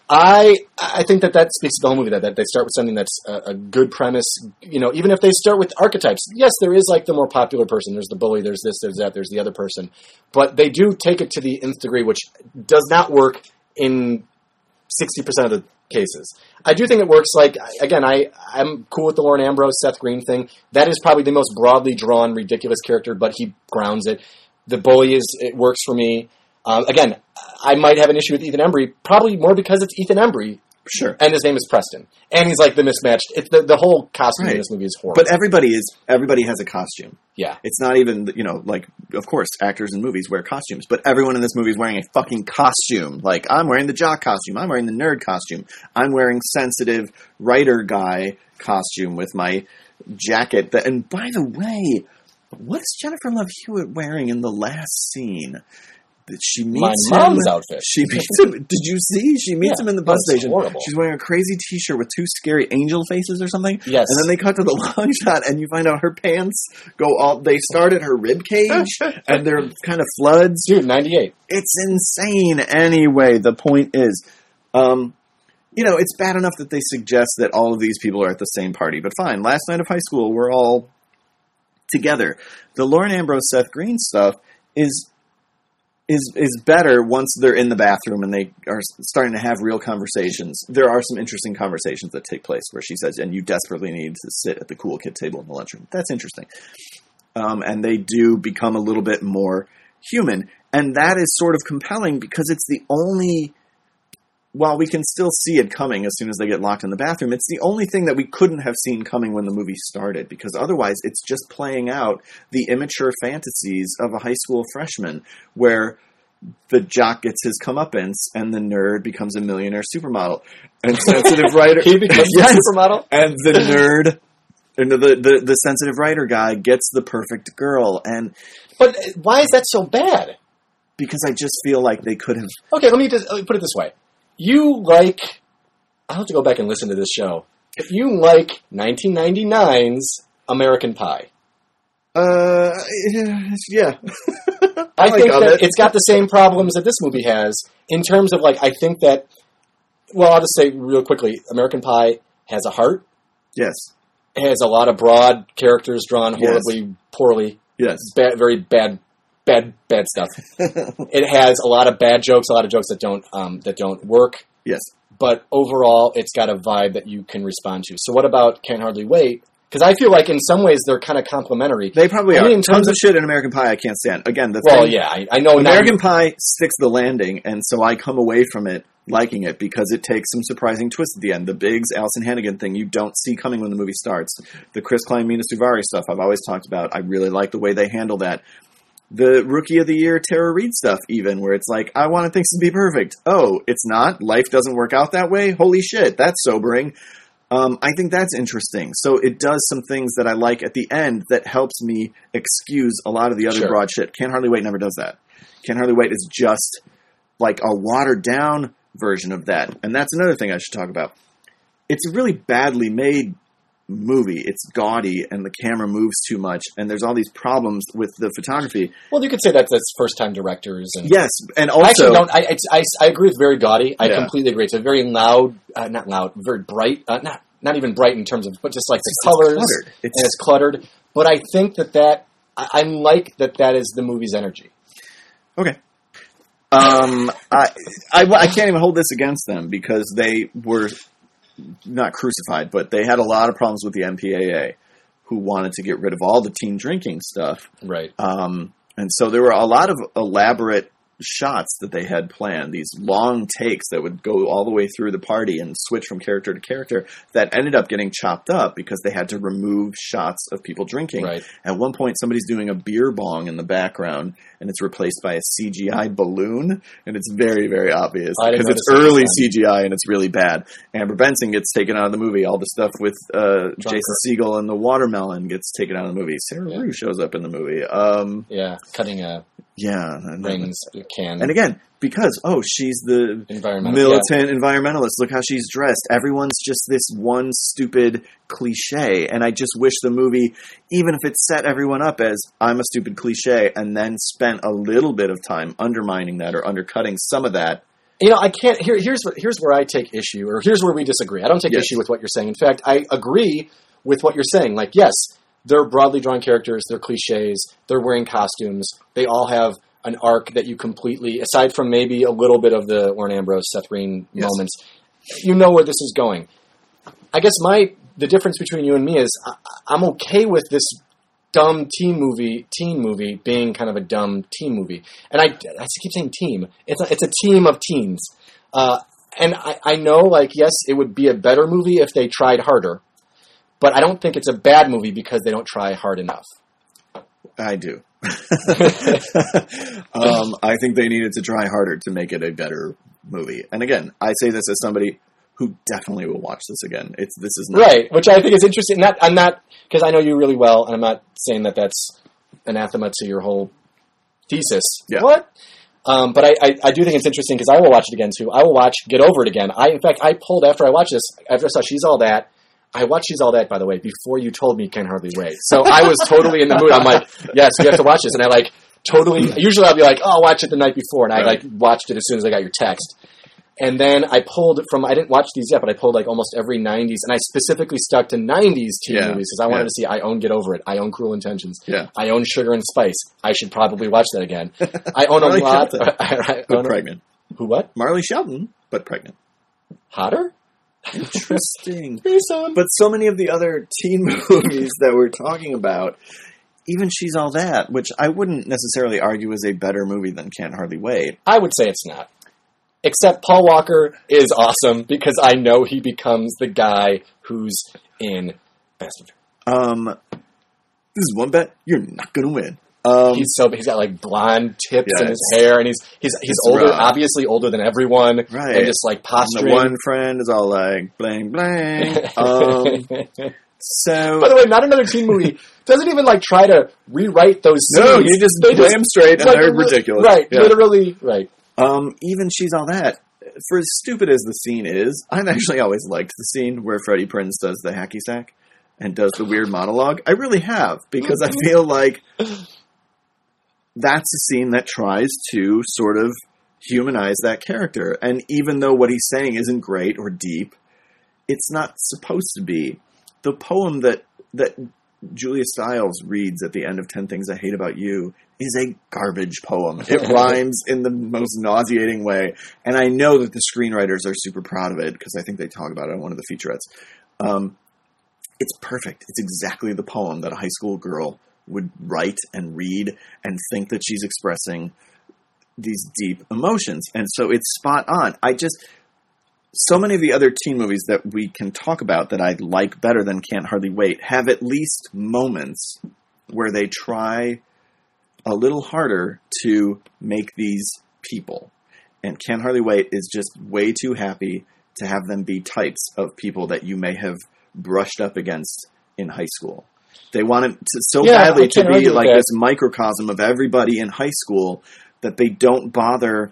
I I think that that speaks to the whole movie, that, that they start with something that's a, a good premise. You know, even if they start with archetypes, yes, there is like the more popular person. There's the bully, there's this, there's that, there's the other person. But they do take it to the nth degree, which does not work in sixty percent of the cases. I do think it works. Like, again, I, I'm cool with the Lauren Ambrose, Seth Green thing. That is probably the most broadly drawn, ridiculous character, but he grounds it. The bully is, it works for me. Um, again, I might have an issue with Ethan Embry, probably more because it's Ethan Embry. Sure. And his name is Preston. And he's like the mismatched. It's the, the whole costume right. in this movie is horrible. But everybody is, everybody has a costume. Yeah. It's not even, you know, like, of course, actors in movies wear costumes, but everyone in this movie is wearing a fucking costume. Like, I'm wearing the jock costume. I'm wearing the nerd costume. I'm wearing sensitive writer guy costume with my jacket. That, and by the way, what is Jennifer Love Hewitt wearing in the last scene? She meets My mom's him, outfit. She meets him. Did you see? She meets yeah, him in the bus station. Horrible. She's wearing a crazy T-shirt with two scary angel faces or something. Yes. And then they cut to the long shot, and you find out her pants go all. They start at her rib cage, and they're kind of floods. Dude, ninety-eight. It's insane. Anyway, the point is, um, you know, it's bad enough that they suggest that all of these people are at the same party, but fine. Last night of high school, we're all together. The Lauren Ambrose, Seth Green stuff is. is is better once they're in the bathroom and they are starting to have real conversations. There are some interesting conversations that take place where she says, and you desperately need to sit at the cool kid table in the lunchroom. That's interesting. Um, and they do become a little bit more human. And that is sort of compelling because it's the only, while we can still see it coming as soon as they get locked in the bathroom, it's the only thing that we couldn't have seen coming when the movie started, because otherwise it's just playing out the immature fantasies of a high school freshman where the jock gets his comeuppance and the nerd becomes a millionaire supermodel. And sensitive writer... he becomes yes, a supermodel? And the nerd... And the, the the sensitive writer guy gets the perfect girl. And But why is that so bad? Because I just feel like they could have... Okay, let me, just, let me put it this way. You like... I'll have to go back and listen to this show. If you like nineteen ninety-nine's American Pie... Uh, yeah. I, I think that it. it's got the same problems that this movie has in terms of, like, I think that... Well, I'll just say real quickly, American Pie has a heart. Yes. Has a lot of broad characters drawn horribly, Yes. poorly. Yes. Bad, very bad, bad, bad stuff. It has a lot of bad jokes, a lot of jokes that don't um, that don't work. Yes. But overall, it's got a vibe that you can respond to. So what about Can't Hardly Wait? Because I feel like in some ways they're kind of complementary. They probably I are. mean, in Tons terms of of- shit in American Pie I can't stand. Again, the Well, thing, yeah, I, I know. American now, Pie sticks the landing, and so I come away from it liking it because it takes some surprising twists at the end. The Biggs, Alison Hannigan thing you don't see coming when the movie starts. The Chris Klein, Mina Suvari stuff I've always talked about. I really like the way they handle that. The Rookie of the Year Tara Reid stuff, even, where it's like, I wanted things to be perfect. Oh, it's not? Life doesn't work out that way? Holy shit, that's sobering. Um, I think that's interesting. So it does some things that I like at the end that helps me excuse a lot of the other Sure. broad shit. Can't Hardly Wait never does that. Can't Hardly Wait is just like a watered down version of that. And that's another thing I should talk about. It's a really badly made movie. It's gaudy and the camera moves too much and there's all these problems with the photography. well, you could say that that's first-time directors. And Yes, and I also actually don't. I, it's, I I agree. It's very gaudy. I Yeah. completely agree. It's a very loud, uh, not loud, very bright. Uh, not not even bright in terms of, but just like the It's colors cluttered. and It's- it's cluttered. But I think that that I, I like that that is the movie's energy. Okay. Um, I, I, I can't even hold this against them because they were not crucified, but they had a lot of problems with the M P A A, who wanted to get rid of all the teen drinking stuff. Right. Um, and so there were a lot of elaborate shots that they had planned, these long takes that would go all the way through the party and switch from character to character that ended up getting chopped up because they had to remove shots of people drinking. Right. At one point, somebody's doing a beer bong in the background and it's replaced by a C G I balloon, and it's very, very obvious I didn't because it's notice it early this C G I and it's really bad. Amber Benson gets taken out of the movie. All the stuff with uh, Jason Segel and the watermelon gets taken out of the movie. Sarah Yeah. Rue shows up in the movie. Um, Yeah. Cutting a yeah. and- rings can. And again, because, oh, she's the Environmental- militant environmentalist. Look how she's dressed. Everyone's just this one stupid cliche. And I just wish the movie, even if it set everyone up as, I'm a stupid cliche, and then spent a little bit of time undermining that or undercutting some of that. You know, I can't. Here, here's what, here's where I take issue, or here's where we disagree. I don't take Yes. issue with what you're saying. In fact, I agree with what you're saying. Like, yes, they're broadly drawn characters. They're cliches. They're wearing costumes. They all have an arc that you completely, aside from maybe a little bit of the Warren Ambrose, Seth Green Yes. moments, you know where this is going. I guess my the difference between you and me is I, I'm okay with this dumb teen movie, teen movie being kind of a dumb teen movie. And I, I keep saying team. It's a, it's a team of teens. Uh, and I, I know, like, yes, it would be a better movie if they tried harder. But I don't think it's a bad movie because they don't try hard enough. I do. um, I think they needed to try harder to make it a better movie. And again, I say this as somebody who definitely will watch this again. It's this is not, Right, which I think is interesting. Not, I'm not, because I know you really well, and I'm not saying that that's anathema to your whole thesis. Yeah. What? Um, but I, I, I do think it's interesting because I will watch it again too. I will watch Get Over It again. I, in fact, I pulled after I watched this, after I saw She's All That. I watched She's All That, by the way, before you told me Can't Hardly Wait. So I was totally in the mood. I'm like, yes, you have to watch this. And I like totally, usually I'll be like, oh, I'll watch it the night before. And I Right. like watched it as soon as I got your text. And then I pulled from, I didn't watch these yet, but I pulled like almost every nineties. And I specifically stuck to nineties teen Yeah. movies because I wanted Yeah. to see I Own Get Over It. I Own Cruel Intentions. Yeah. I Own Sugar and Spice. I should probably watch that again. I own a Marley lot. Shelton. I, I but own a- pregnant. Who, what? Marley Shelton, but pregnant. Hotter? Interesting. Threesome. But so many of the other teen movies that we're talking about, even She's All That, which I wouldn't necessarily argue is a better movie than Can't Hardly Wait. I would say it's not. Except Paul Walker is awesome because I know he becomes the guy who's in Best of. Um, this is one bet you're not going to win. Um, He's so he's got like blonde tips Yeah, in his hair, and he's he's he's it's older, rough. obviously older than everyone, Right. and just like and posturing. the one friend is all like, blang, blang. Um, so, By the way, not another teen movie doesn't even like try to rewrite those scenes. no, you just They play them straight and like, they're li- ridiculous. right? Yeah. Literally, right. Um, even She's All That, for as stupid as the scene is, I've actually always liked the scene where Freddie Prinze does the hacky sack and does the weird monologue. I really have, because I feel like that's a scene that tries to sort of humanize that character. And even though what he's saying isn't great or deep, it's not supposed to be. The poem that that Julia Stiles reads at the end of ten Things I Hate About You is a garbage poem. It rhymes in the most nauseating way. And I know that the screenwriters are super proud of it because I think they talk about it on one of the featurettes. Um, it's perfect. It's exactly the poem that a high school girl would write and read and think that she's expressing these deep emotions. And so it's spot on. I just... So many of the other teen movies that we can talk about that I like better than Can't Hardly Wait have at least moments where they try a little harder to make these people. And Can't Hardly Wait is just way too happy to have them be types of people that you may have brushed up against in high school. They want it to, so yeah, badly to be like that. this microcosm of everybody in high school that they don't bother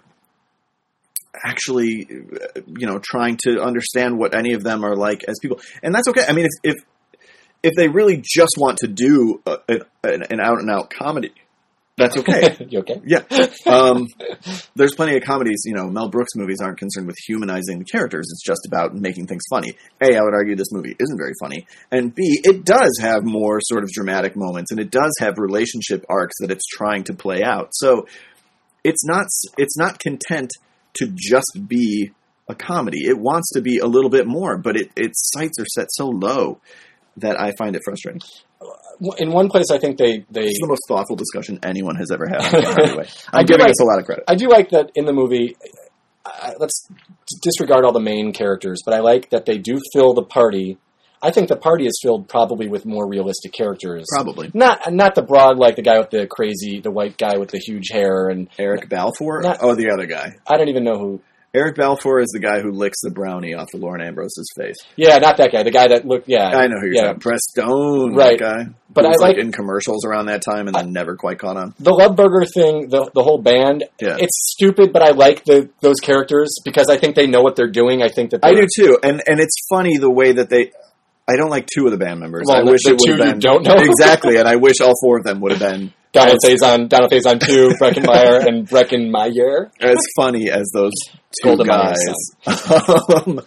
actually, you know, trying to understand what any of them are like as people. And that's okay. I mean, if if, if they really just want to do a, an, an out-and-out comedy, that's okay. You okay? Yeah. Um, there's plenty of comedies, you know, Mel Brooks movies aren't concerned with humanizing the characters. It's just about making things funny. A, I would argue this movie isn't very funny. And B, it does have more sort of dramatic moments, and it does have relationship arcs that it's trying to play out. So it's not it's not content to just be a comedy. It wants to be a little bit more, but it, its sights are set so low that I find it frustrating. In one place, I think they... they it's the most thoughtful discussion anyone has ever had. Anyway, I'm I giving like, us a lot of credit. I do like that in the movie, uh, let's disregard all the main characters, but I like that they do fill the party. I think the party is filled probably with more realistic characters. Probably. Not not the broad, like the guy with the crazy, the white guy with the huge hair. and Eric Balfour? Not, oh, the other guy. I don't even know who. Eric Balfour is the guy who licks the brownie off of Lauren Ambrose's face. Yeah, not that guy. The guy that looked, yeah. I know who you're yeah. talking about. Brett Stone, right. that guy. But I was like, like in commercials around that time and then I, never quite caught on. The Love Burger thing, the the whole band, yeah. it's stupid, but I like the those characters because I think they know what they're doing. I think that I do too. And and it's funny the way that they... I don't like two of the band members. Well, I wish the it would two have you been... don't know? Exactly, and I wish all four of them would have been... Donald Faison, Donald Faison two, Breckenmeyer, and Breckenmeyer. As funny as those two Golden guys. um,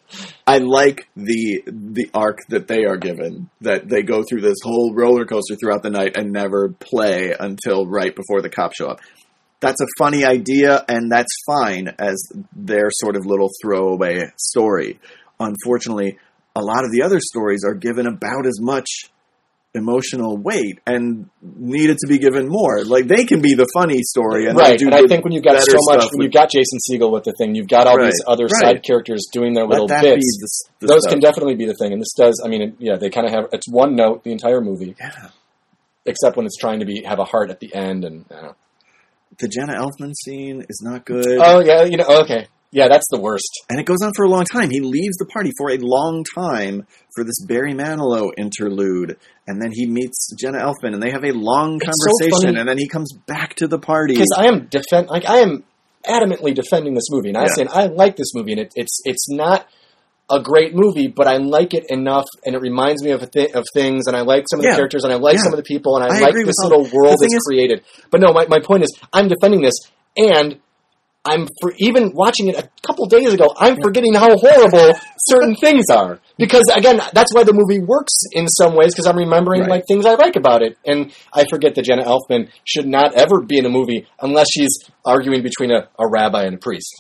I like the the arc that they are given, that they go through this whole roller coaster throughout the night and never play until right before the cops show up. That's a funny idea, and that's fine as their sort of little throwaway story. Unfortunately, a lot of the other stories are given about as much emotional weight and needed to be given more. Like, they can be the funny story. And right, do and I think when you've got so much, when with, you've got Jason Segel with the thing, you've got all right, these other right. side characters doing their Let little that bits. Be the, the Those stuff. can definitely be the thing, and this does, I mean, it, yeah, they kind of have, it's one note the entire movie. Yeah. Except when it's trying to be have a heart at the end, and I don't know. The Jenna Elfman scene is not good. Oh, yeah, you know, okay. Yeah, that's the worst. And it goes on for a long time. He leaves the party for a long time for this Barry Manilow interlude. And then he meets Jenna Elfman, and they have a long conversation. So and then he comes back to the party. Because I am defend, like I am adamantly defending this movie, and I'm yeah. saying I like this movie, and it, it's it's not a great movie, but I like it enough, and it reminds me of a th- of things, and I like some of the yeah. characters, and I like yeah. some of the people, and I, I like this little all. world that's is, created. But no, my my point is, I'm defending this, and I'm for even watching it a couple days ago, I'm forgetting how horrible certain things are. Because, again, that's why the movie works in some ways, because I'm remembering right. like things I like about it. And I forget that Jenna Elfman should not ever be in a movie unless she's arguing between a, a rabbi and a priest.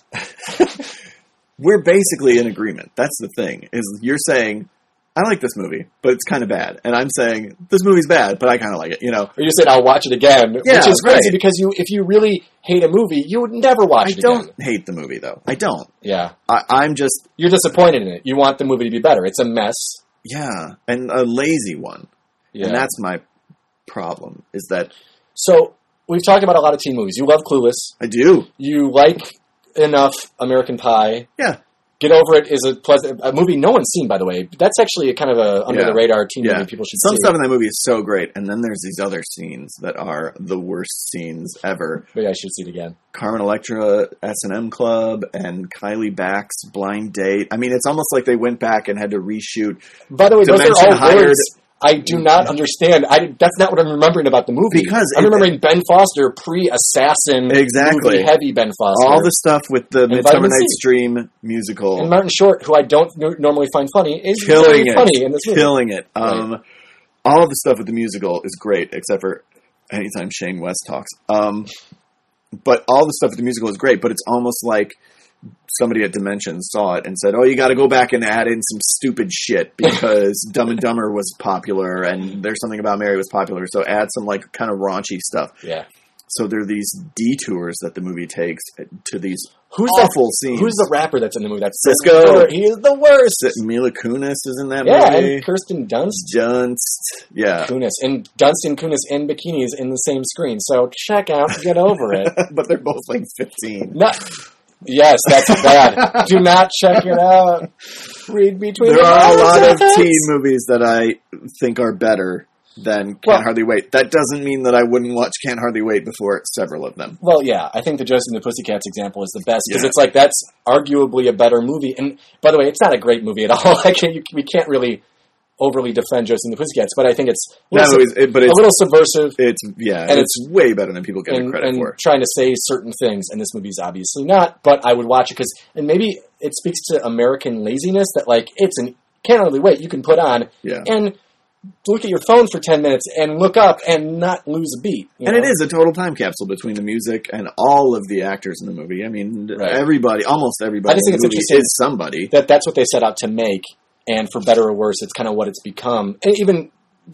We're basically in agreement. That's the thing, is you're saying, I like this movie, but it's kind of bad. And I'm saying, this movie's bad, but I kind of like it, you know? Or you said, I'll watch it again, yeah, which is crazy right. because you, if you really hate a movie, you would never watch I it again. I don't hate the movie, though. I don't. Yeah. I, I'm just... You're disappointed in it. You want the movie to be better. It's a mess. Yeah, and a lazy one. Yeah. And that's my problem, is that... So, we've talked about a lot of teen movies. You love Clueless. I do. You like enough American Pie. Yeah. Get Over It is a pleasant a movie no one's seen, by the way. But that's actually a kind of a under yeah. the radar teen yeah. movie people should Some see. stuff in that movie is so great, and then there's these other scenes that are the worst scenes ever. Maybe I should see it again. Carmen Electra, S and M Club, and Kylie Back's Blind Date. I mean, it's almost like they went back and had to reshoot. By the way, those are all hired words. I do not understand. I, that's not what I'm remembering about the movie. Because I'm it, remembering Ben Foster pre-assassin, exactly movie-heavy Ben Foster. All the stuff with the Midsummer Night's Dream musical. And Martin Short, who I don't n- normally find funny, is killing very it. funny in this movie. Killing it. Um, right. All of the stuff with the musical is great, except for anytime Shane West talks. Um, but all the stuff with the musical is great, but it's almost like somebody at Dimensions saw it and said, oh, you got to go back and add in some stupid shit because Dumb and Dumber was popular and There's Something About Mary was popular. So add some like kind of raunchy stuff. Yeah. So there are these detours that the movie takes to these who's awful that, scenes. Who's the rapper that's in the movie? That's Cisco. He is the worst. Mila Kunis is in that yeah, movie. and Kirsten Dunst. Dunst. Yeah. Kunis. And Dunst and Kunis in bikinis in the same screen. So check out, get over it. But they're both like fifteen. Not... Yes, that's bad. Do not check it out. Read between there the are a lot of sentences. teen movies that I think are better than Can't well, Hardly Wait. That doesn't mean that I wouldn't watch Can't Hardly Wait before several of them. Well, yeah, I think the Josie and the Pussycats example is the best because Yeah. it's like that's arguably a better movie. And by the way, it's not a great movie at all. I can't, you, we can't really overly defend Josie and the Pussycats, but I think it's, No, sub- it's, it, but it's a little subversive. It's yeah, and it's, it's way better than people give it and, credit and for. trying to say certain things, and this movie's obviously not. But I would watch it because, and maybe it speaks to American laziness that like it's an Can't Hardly Wait you can put on Yeah. and look at your phone for ten minutes and look up and not lose a beat. You And know? it is a total time capsule between the music and all of the actors in the movie. I mean, Right. everybody, almost everybody I just in think the it's movie interesting is somebody. that that's what they set out to make, and for better or worse, it's kind of what it's become. And even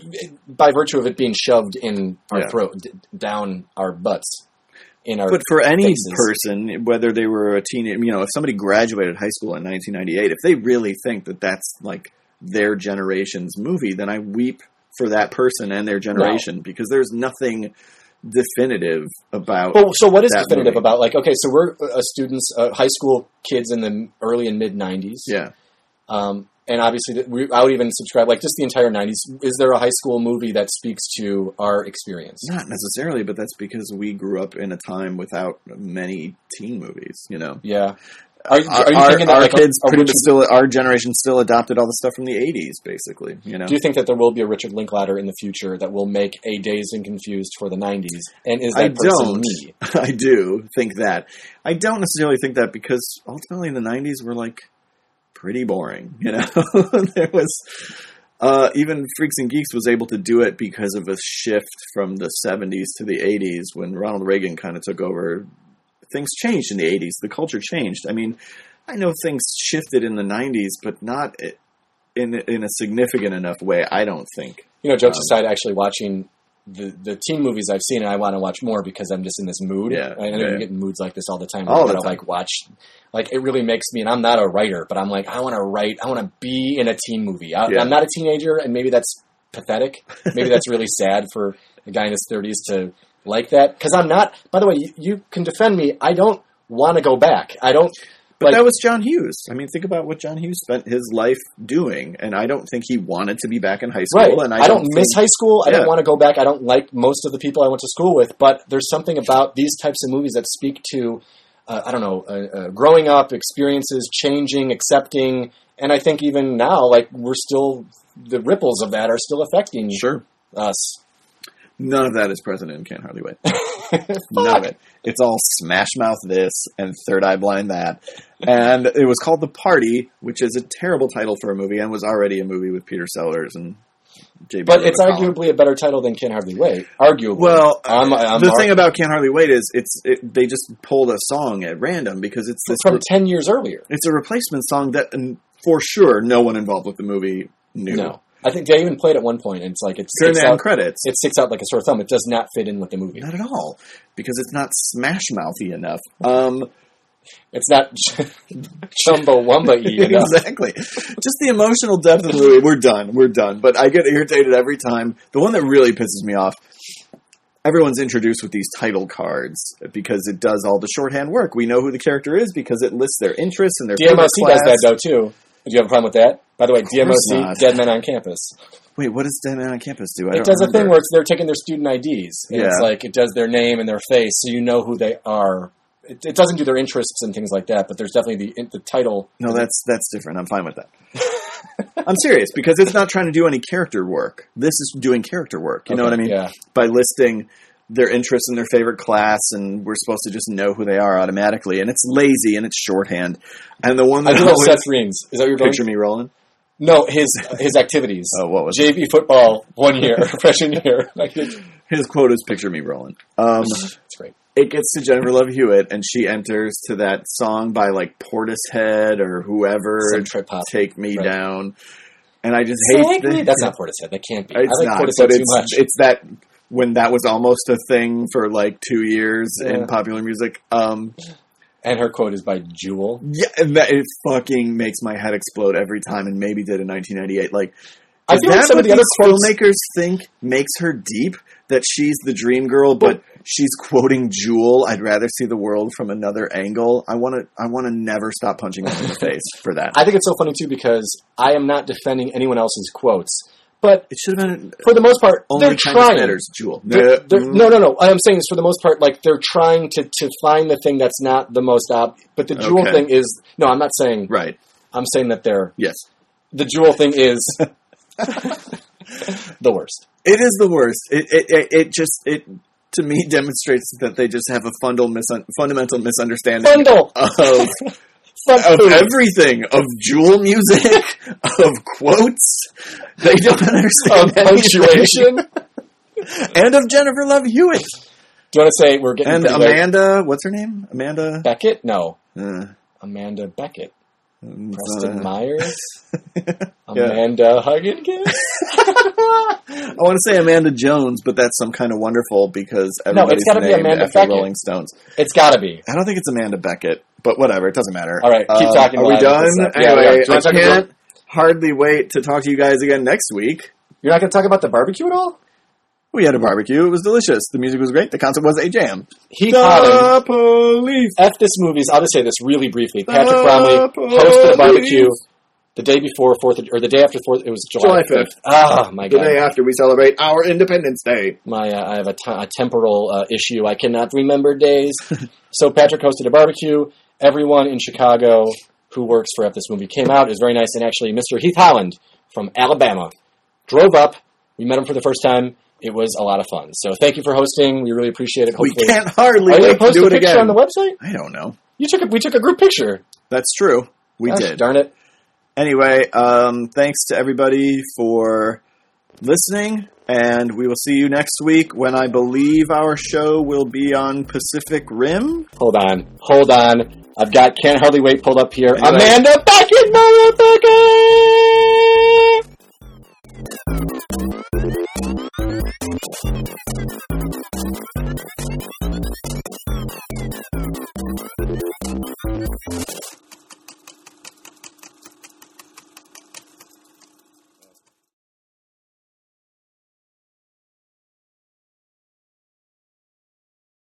by virtue of it being shoved in our Yeah. throat, d- down our butts, in our But for any faces. person, whether they were a teenager, you know, if somebody graduated high school in nineteen ninety-eight, if they really think that that's like their generation's movie, then I weep for that person and their generation because there's nothing definitive about. Well, so what is that definitive movie. about? Like, okay, so we're uh, students, uh, high school kids in the early and mid nineties. Yeah. Um, and obviously, th- we, I would even subscribe, like, just the entire nineties. Is there a high school movie that speaks to our experience? Not necessarily, but that's because we grew up in a time without many teen movies, you know. Yeah. Are, you- are you our, thinking that, our like, kids a, a pretty much Richard, still, our generation still adopted all the stuff from the eighties, basically, you know. do you think that there will be a Richard Linklater in the future that will make a Dazed and Confused for the nineties? And is that I person don't. me? I do think that. I don't necessarily think that because ultimately in the nineties were like pretty boring, you know. There was uh, even Freaks and Geeks was able to do it because of a shift from the seventies to the eighties when Ronald Reagan kind of took over. Things changed in the eighties. The culture changed. I mean, I know things shifted in the nineties, but not in in a significant enough way, I don't think. You know, jokes Um, aside, actually watching the, the teen movies I've seen, and I want to watch more because I'm just in this mood. Yeah, I know yeah. you get in moods like this all the time. All where the I time. like watch, like it really makes me. And I'm not a writer, but I'm like I want to write. I want to be in a teen movie. I, Yeah. I'm not a teenager, and maybe that's pathetic. Maybe that's really sad for a guy in his thirties to like that. Because I'm not. By the way, you, you can defend me. I don't want to go back. I don't. But like, that was John Hughes. I mean, think about what John Hughes spent his life doing, and I don't think he wanted to be back in high school. Right. And I, I, don't, don't miss think, high school. I Yeah. don't want to go back. I don't like most of the people I went to school with. But there's something about these types of movies that speak to, uh, I don't know, uh, uh, growing up, experiences, changing, accepting. And I think even now, like, we're still, the ripples of that are still affecting Sure. us. None of that is present in Can't Hardly Wait. None of it. It's all Smash Mouth this and Third Eye Blind that. And it was called The Party, which is a terrible title for a movie and was already a movie with Peter Sellers and J B. But it's McCollum. arguably a better title than Can't Hardly Wait. Arguably. Well, I'm, I'm the ar- thing about Can't Hardly Wait is it's it, they just pulled a song at random because it's this from re- ten years earlier. it's a replacement song that and for sure no one involved with the movie knew. No. I think they even played at one point, and it's like it During sticks the end out. credits. It sticks out like a sore thumb. It does not fit in with the movie. Not at all. Because it's not Smash Mouthy enough. Um It's not Chumbawamba-y enough. Exactly. Just the emotional depth of the movie. We're done. We're done. But I get irritated every time. The one that really pisses me off, everyone's introduced with these title cards because it does all the shorthand work. We know who the character is because it lists their interests and their D M O C favorite does class. that, though, too. Do you have a problem with that? By the way, D M O C, not. Dead Men on Campus. Wait, what does Dead Man on Campus do? I It don't does a remember. thing where it's, they're taking their student I Ds. And Yeah. it's like, it does their name and their face, so you know who they are. It, it doesn't do their interests and things like that, but there's definitely the the title. No, that's that's different. I'm fine with that. I'm serious, because it's not trying to do any character work. This is doing character work. You Okay, know what I mean? yeah. By listing their interests in their favorite class, and we're supposed to just know who they are automatically. And it's lazy, and it's shorthand. And the one I that do love always... Seth Green's. Is that what you're going? Picture me rolling? No, his his activities. Oh, what was J V football one year, freshman year. Like, it's His quote is "Picture me rolling." Um, great. it gets to Jennifer Love Hewitt, and she enters to that song by like Portishead or whoever, Some trip hop. "Take Me Right. Down." And I just hate Take the, me- That's not Portishead. That can't be. It's I like not, Portishead but too it's much. it's that when that was almost a thing for like two years Yeah. in popular music. Um, And her quote is by Jewel. yeah, and that it fucking makes my head explode every time, and maybe did in nineteen ninety-eight. Like, I is feel like that some what of the other these quotes. filmmakers think makes her deep? That she's the dream girl, but she's quoting Jewel. I'd rather see the world from another angle. I want to. I want to never stop punching her in the face for that. I think it's so funny too because I am not defending anyone else's quotes, but It should have been for the most part, only they're Candace trying. Snyder's Jewel. They're- they're- Mm. no, no, no. What I'm saying is, for the most part, like they're trying to, to find the thing that's not the most ob. But the Jewel Okay. thing is no. I'm not saying. Right. I'm saying that they're Yes. the Jewel thing is the worst. It is the worst. It it it, it just it to me demonstrates that they just have a fundamental misun- fundamental misunderstanding Bundle of Front of food. everything, of Jewel music, of quotes. They don't understand of anything. punctuation. And of Jennifer Love Hewitt Do you want to say we're getting and pretty late? Amanda. What's her name? Amanda. Beckett? No, Uh, Amanda Beckett. it's Preston not a- Myers. Yeah. Amanda Huggins. I want to say Amanda Jones, but that's some kind of wonderful because everybody's gotta be named Amanda after Beckett. Rolling Stones. It's got to be. I don't think it's Amanda Beckett, but whatever. It doesn't matter. All right, keep Um, talking Are while we I look done? this up. Yeah, we are. Anyway, Do you I wanna talk can't about- hardly wait to talk to you guys again next week. You're not going to talk about the barbecue at all? We had a barbecue. It was delicious. The music was great. The concert was a jam. Heath The Hodding. police. F this movies. I'll just say this really briefly. Patrick The Bromley hosted a barbecue police. the day before fourth, or the day after fourth. It was July July fifth. Ah, my The God. day after we celebrate our Independence Day. My, uh, I have a, t- a temporal uh, issue. I cannot remember days. So Patrick hosted a barbecue. Everyone in Chicago who works for F this movie came out. It was very nice. And actually, Mister Heath Holland from Alabama drove up. We met him for the first time. It was a lot of fun. So thank you for hosting. We really appreciate it. We Hopefully, can't hardly Are you wait going to to post do a it picture again. on the website? I don't know. You took a, we took a group picture. That's true. We Gosh, did. Darn it. Anyway, um, thanks to everybody for listening, and we will see you next week when I believe our show will be on Pacific Rim. Hold on. Hold on. I've got Can't Hardly Wait pulled up here. Anyway. Amanda Beckett, mother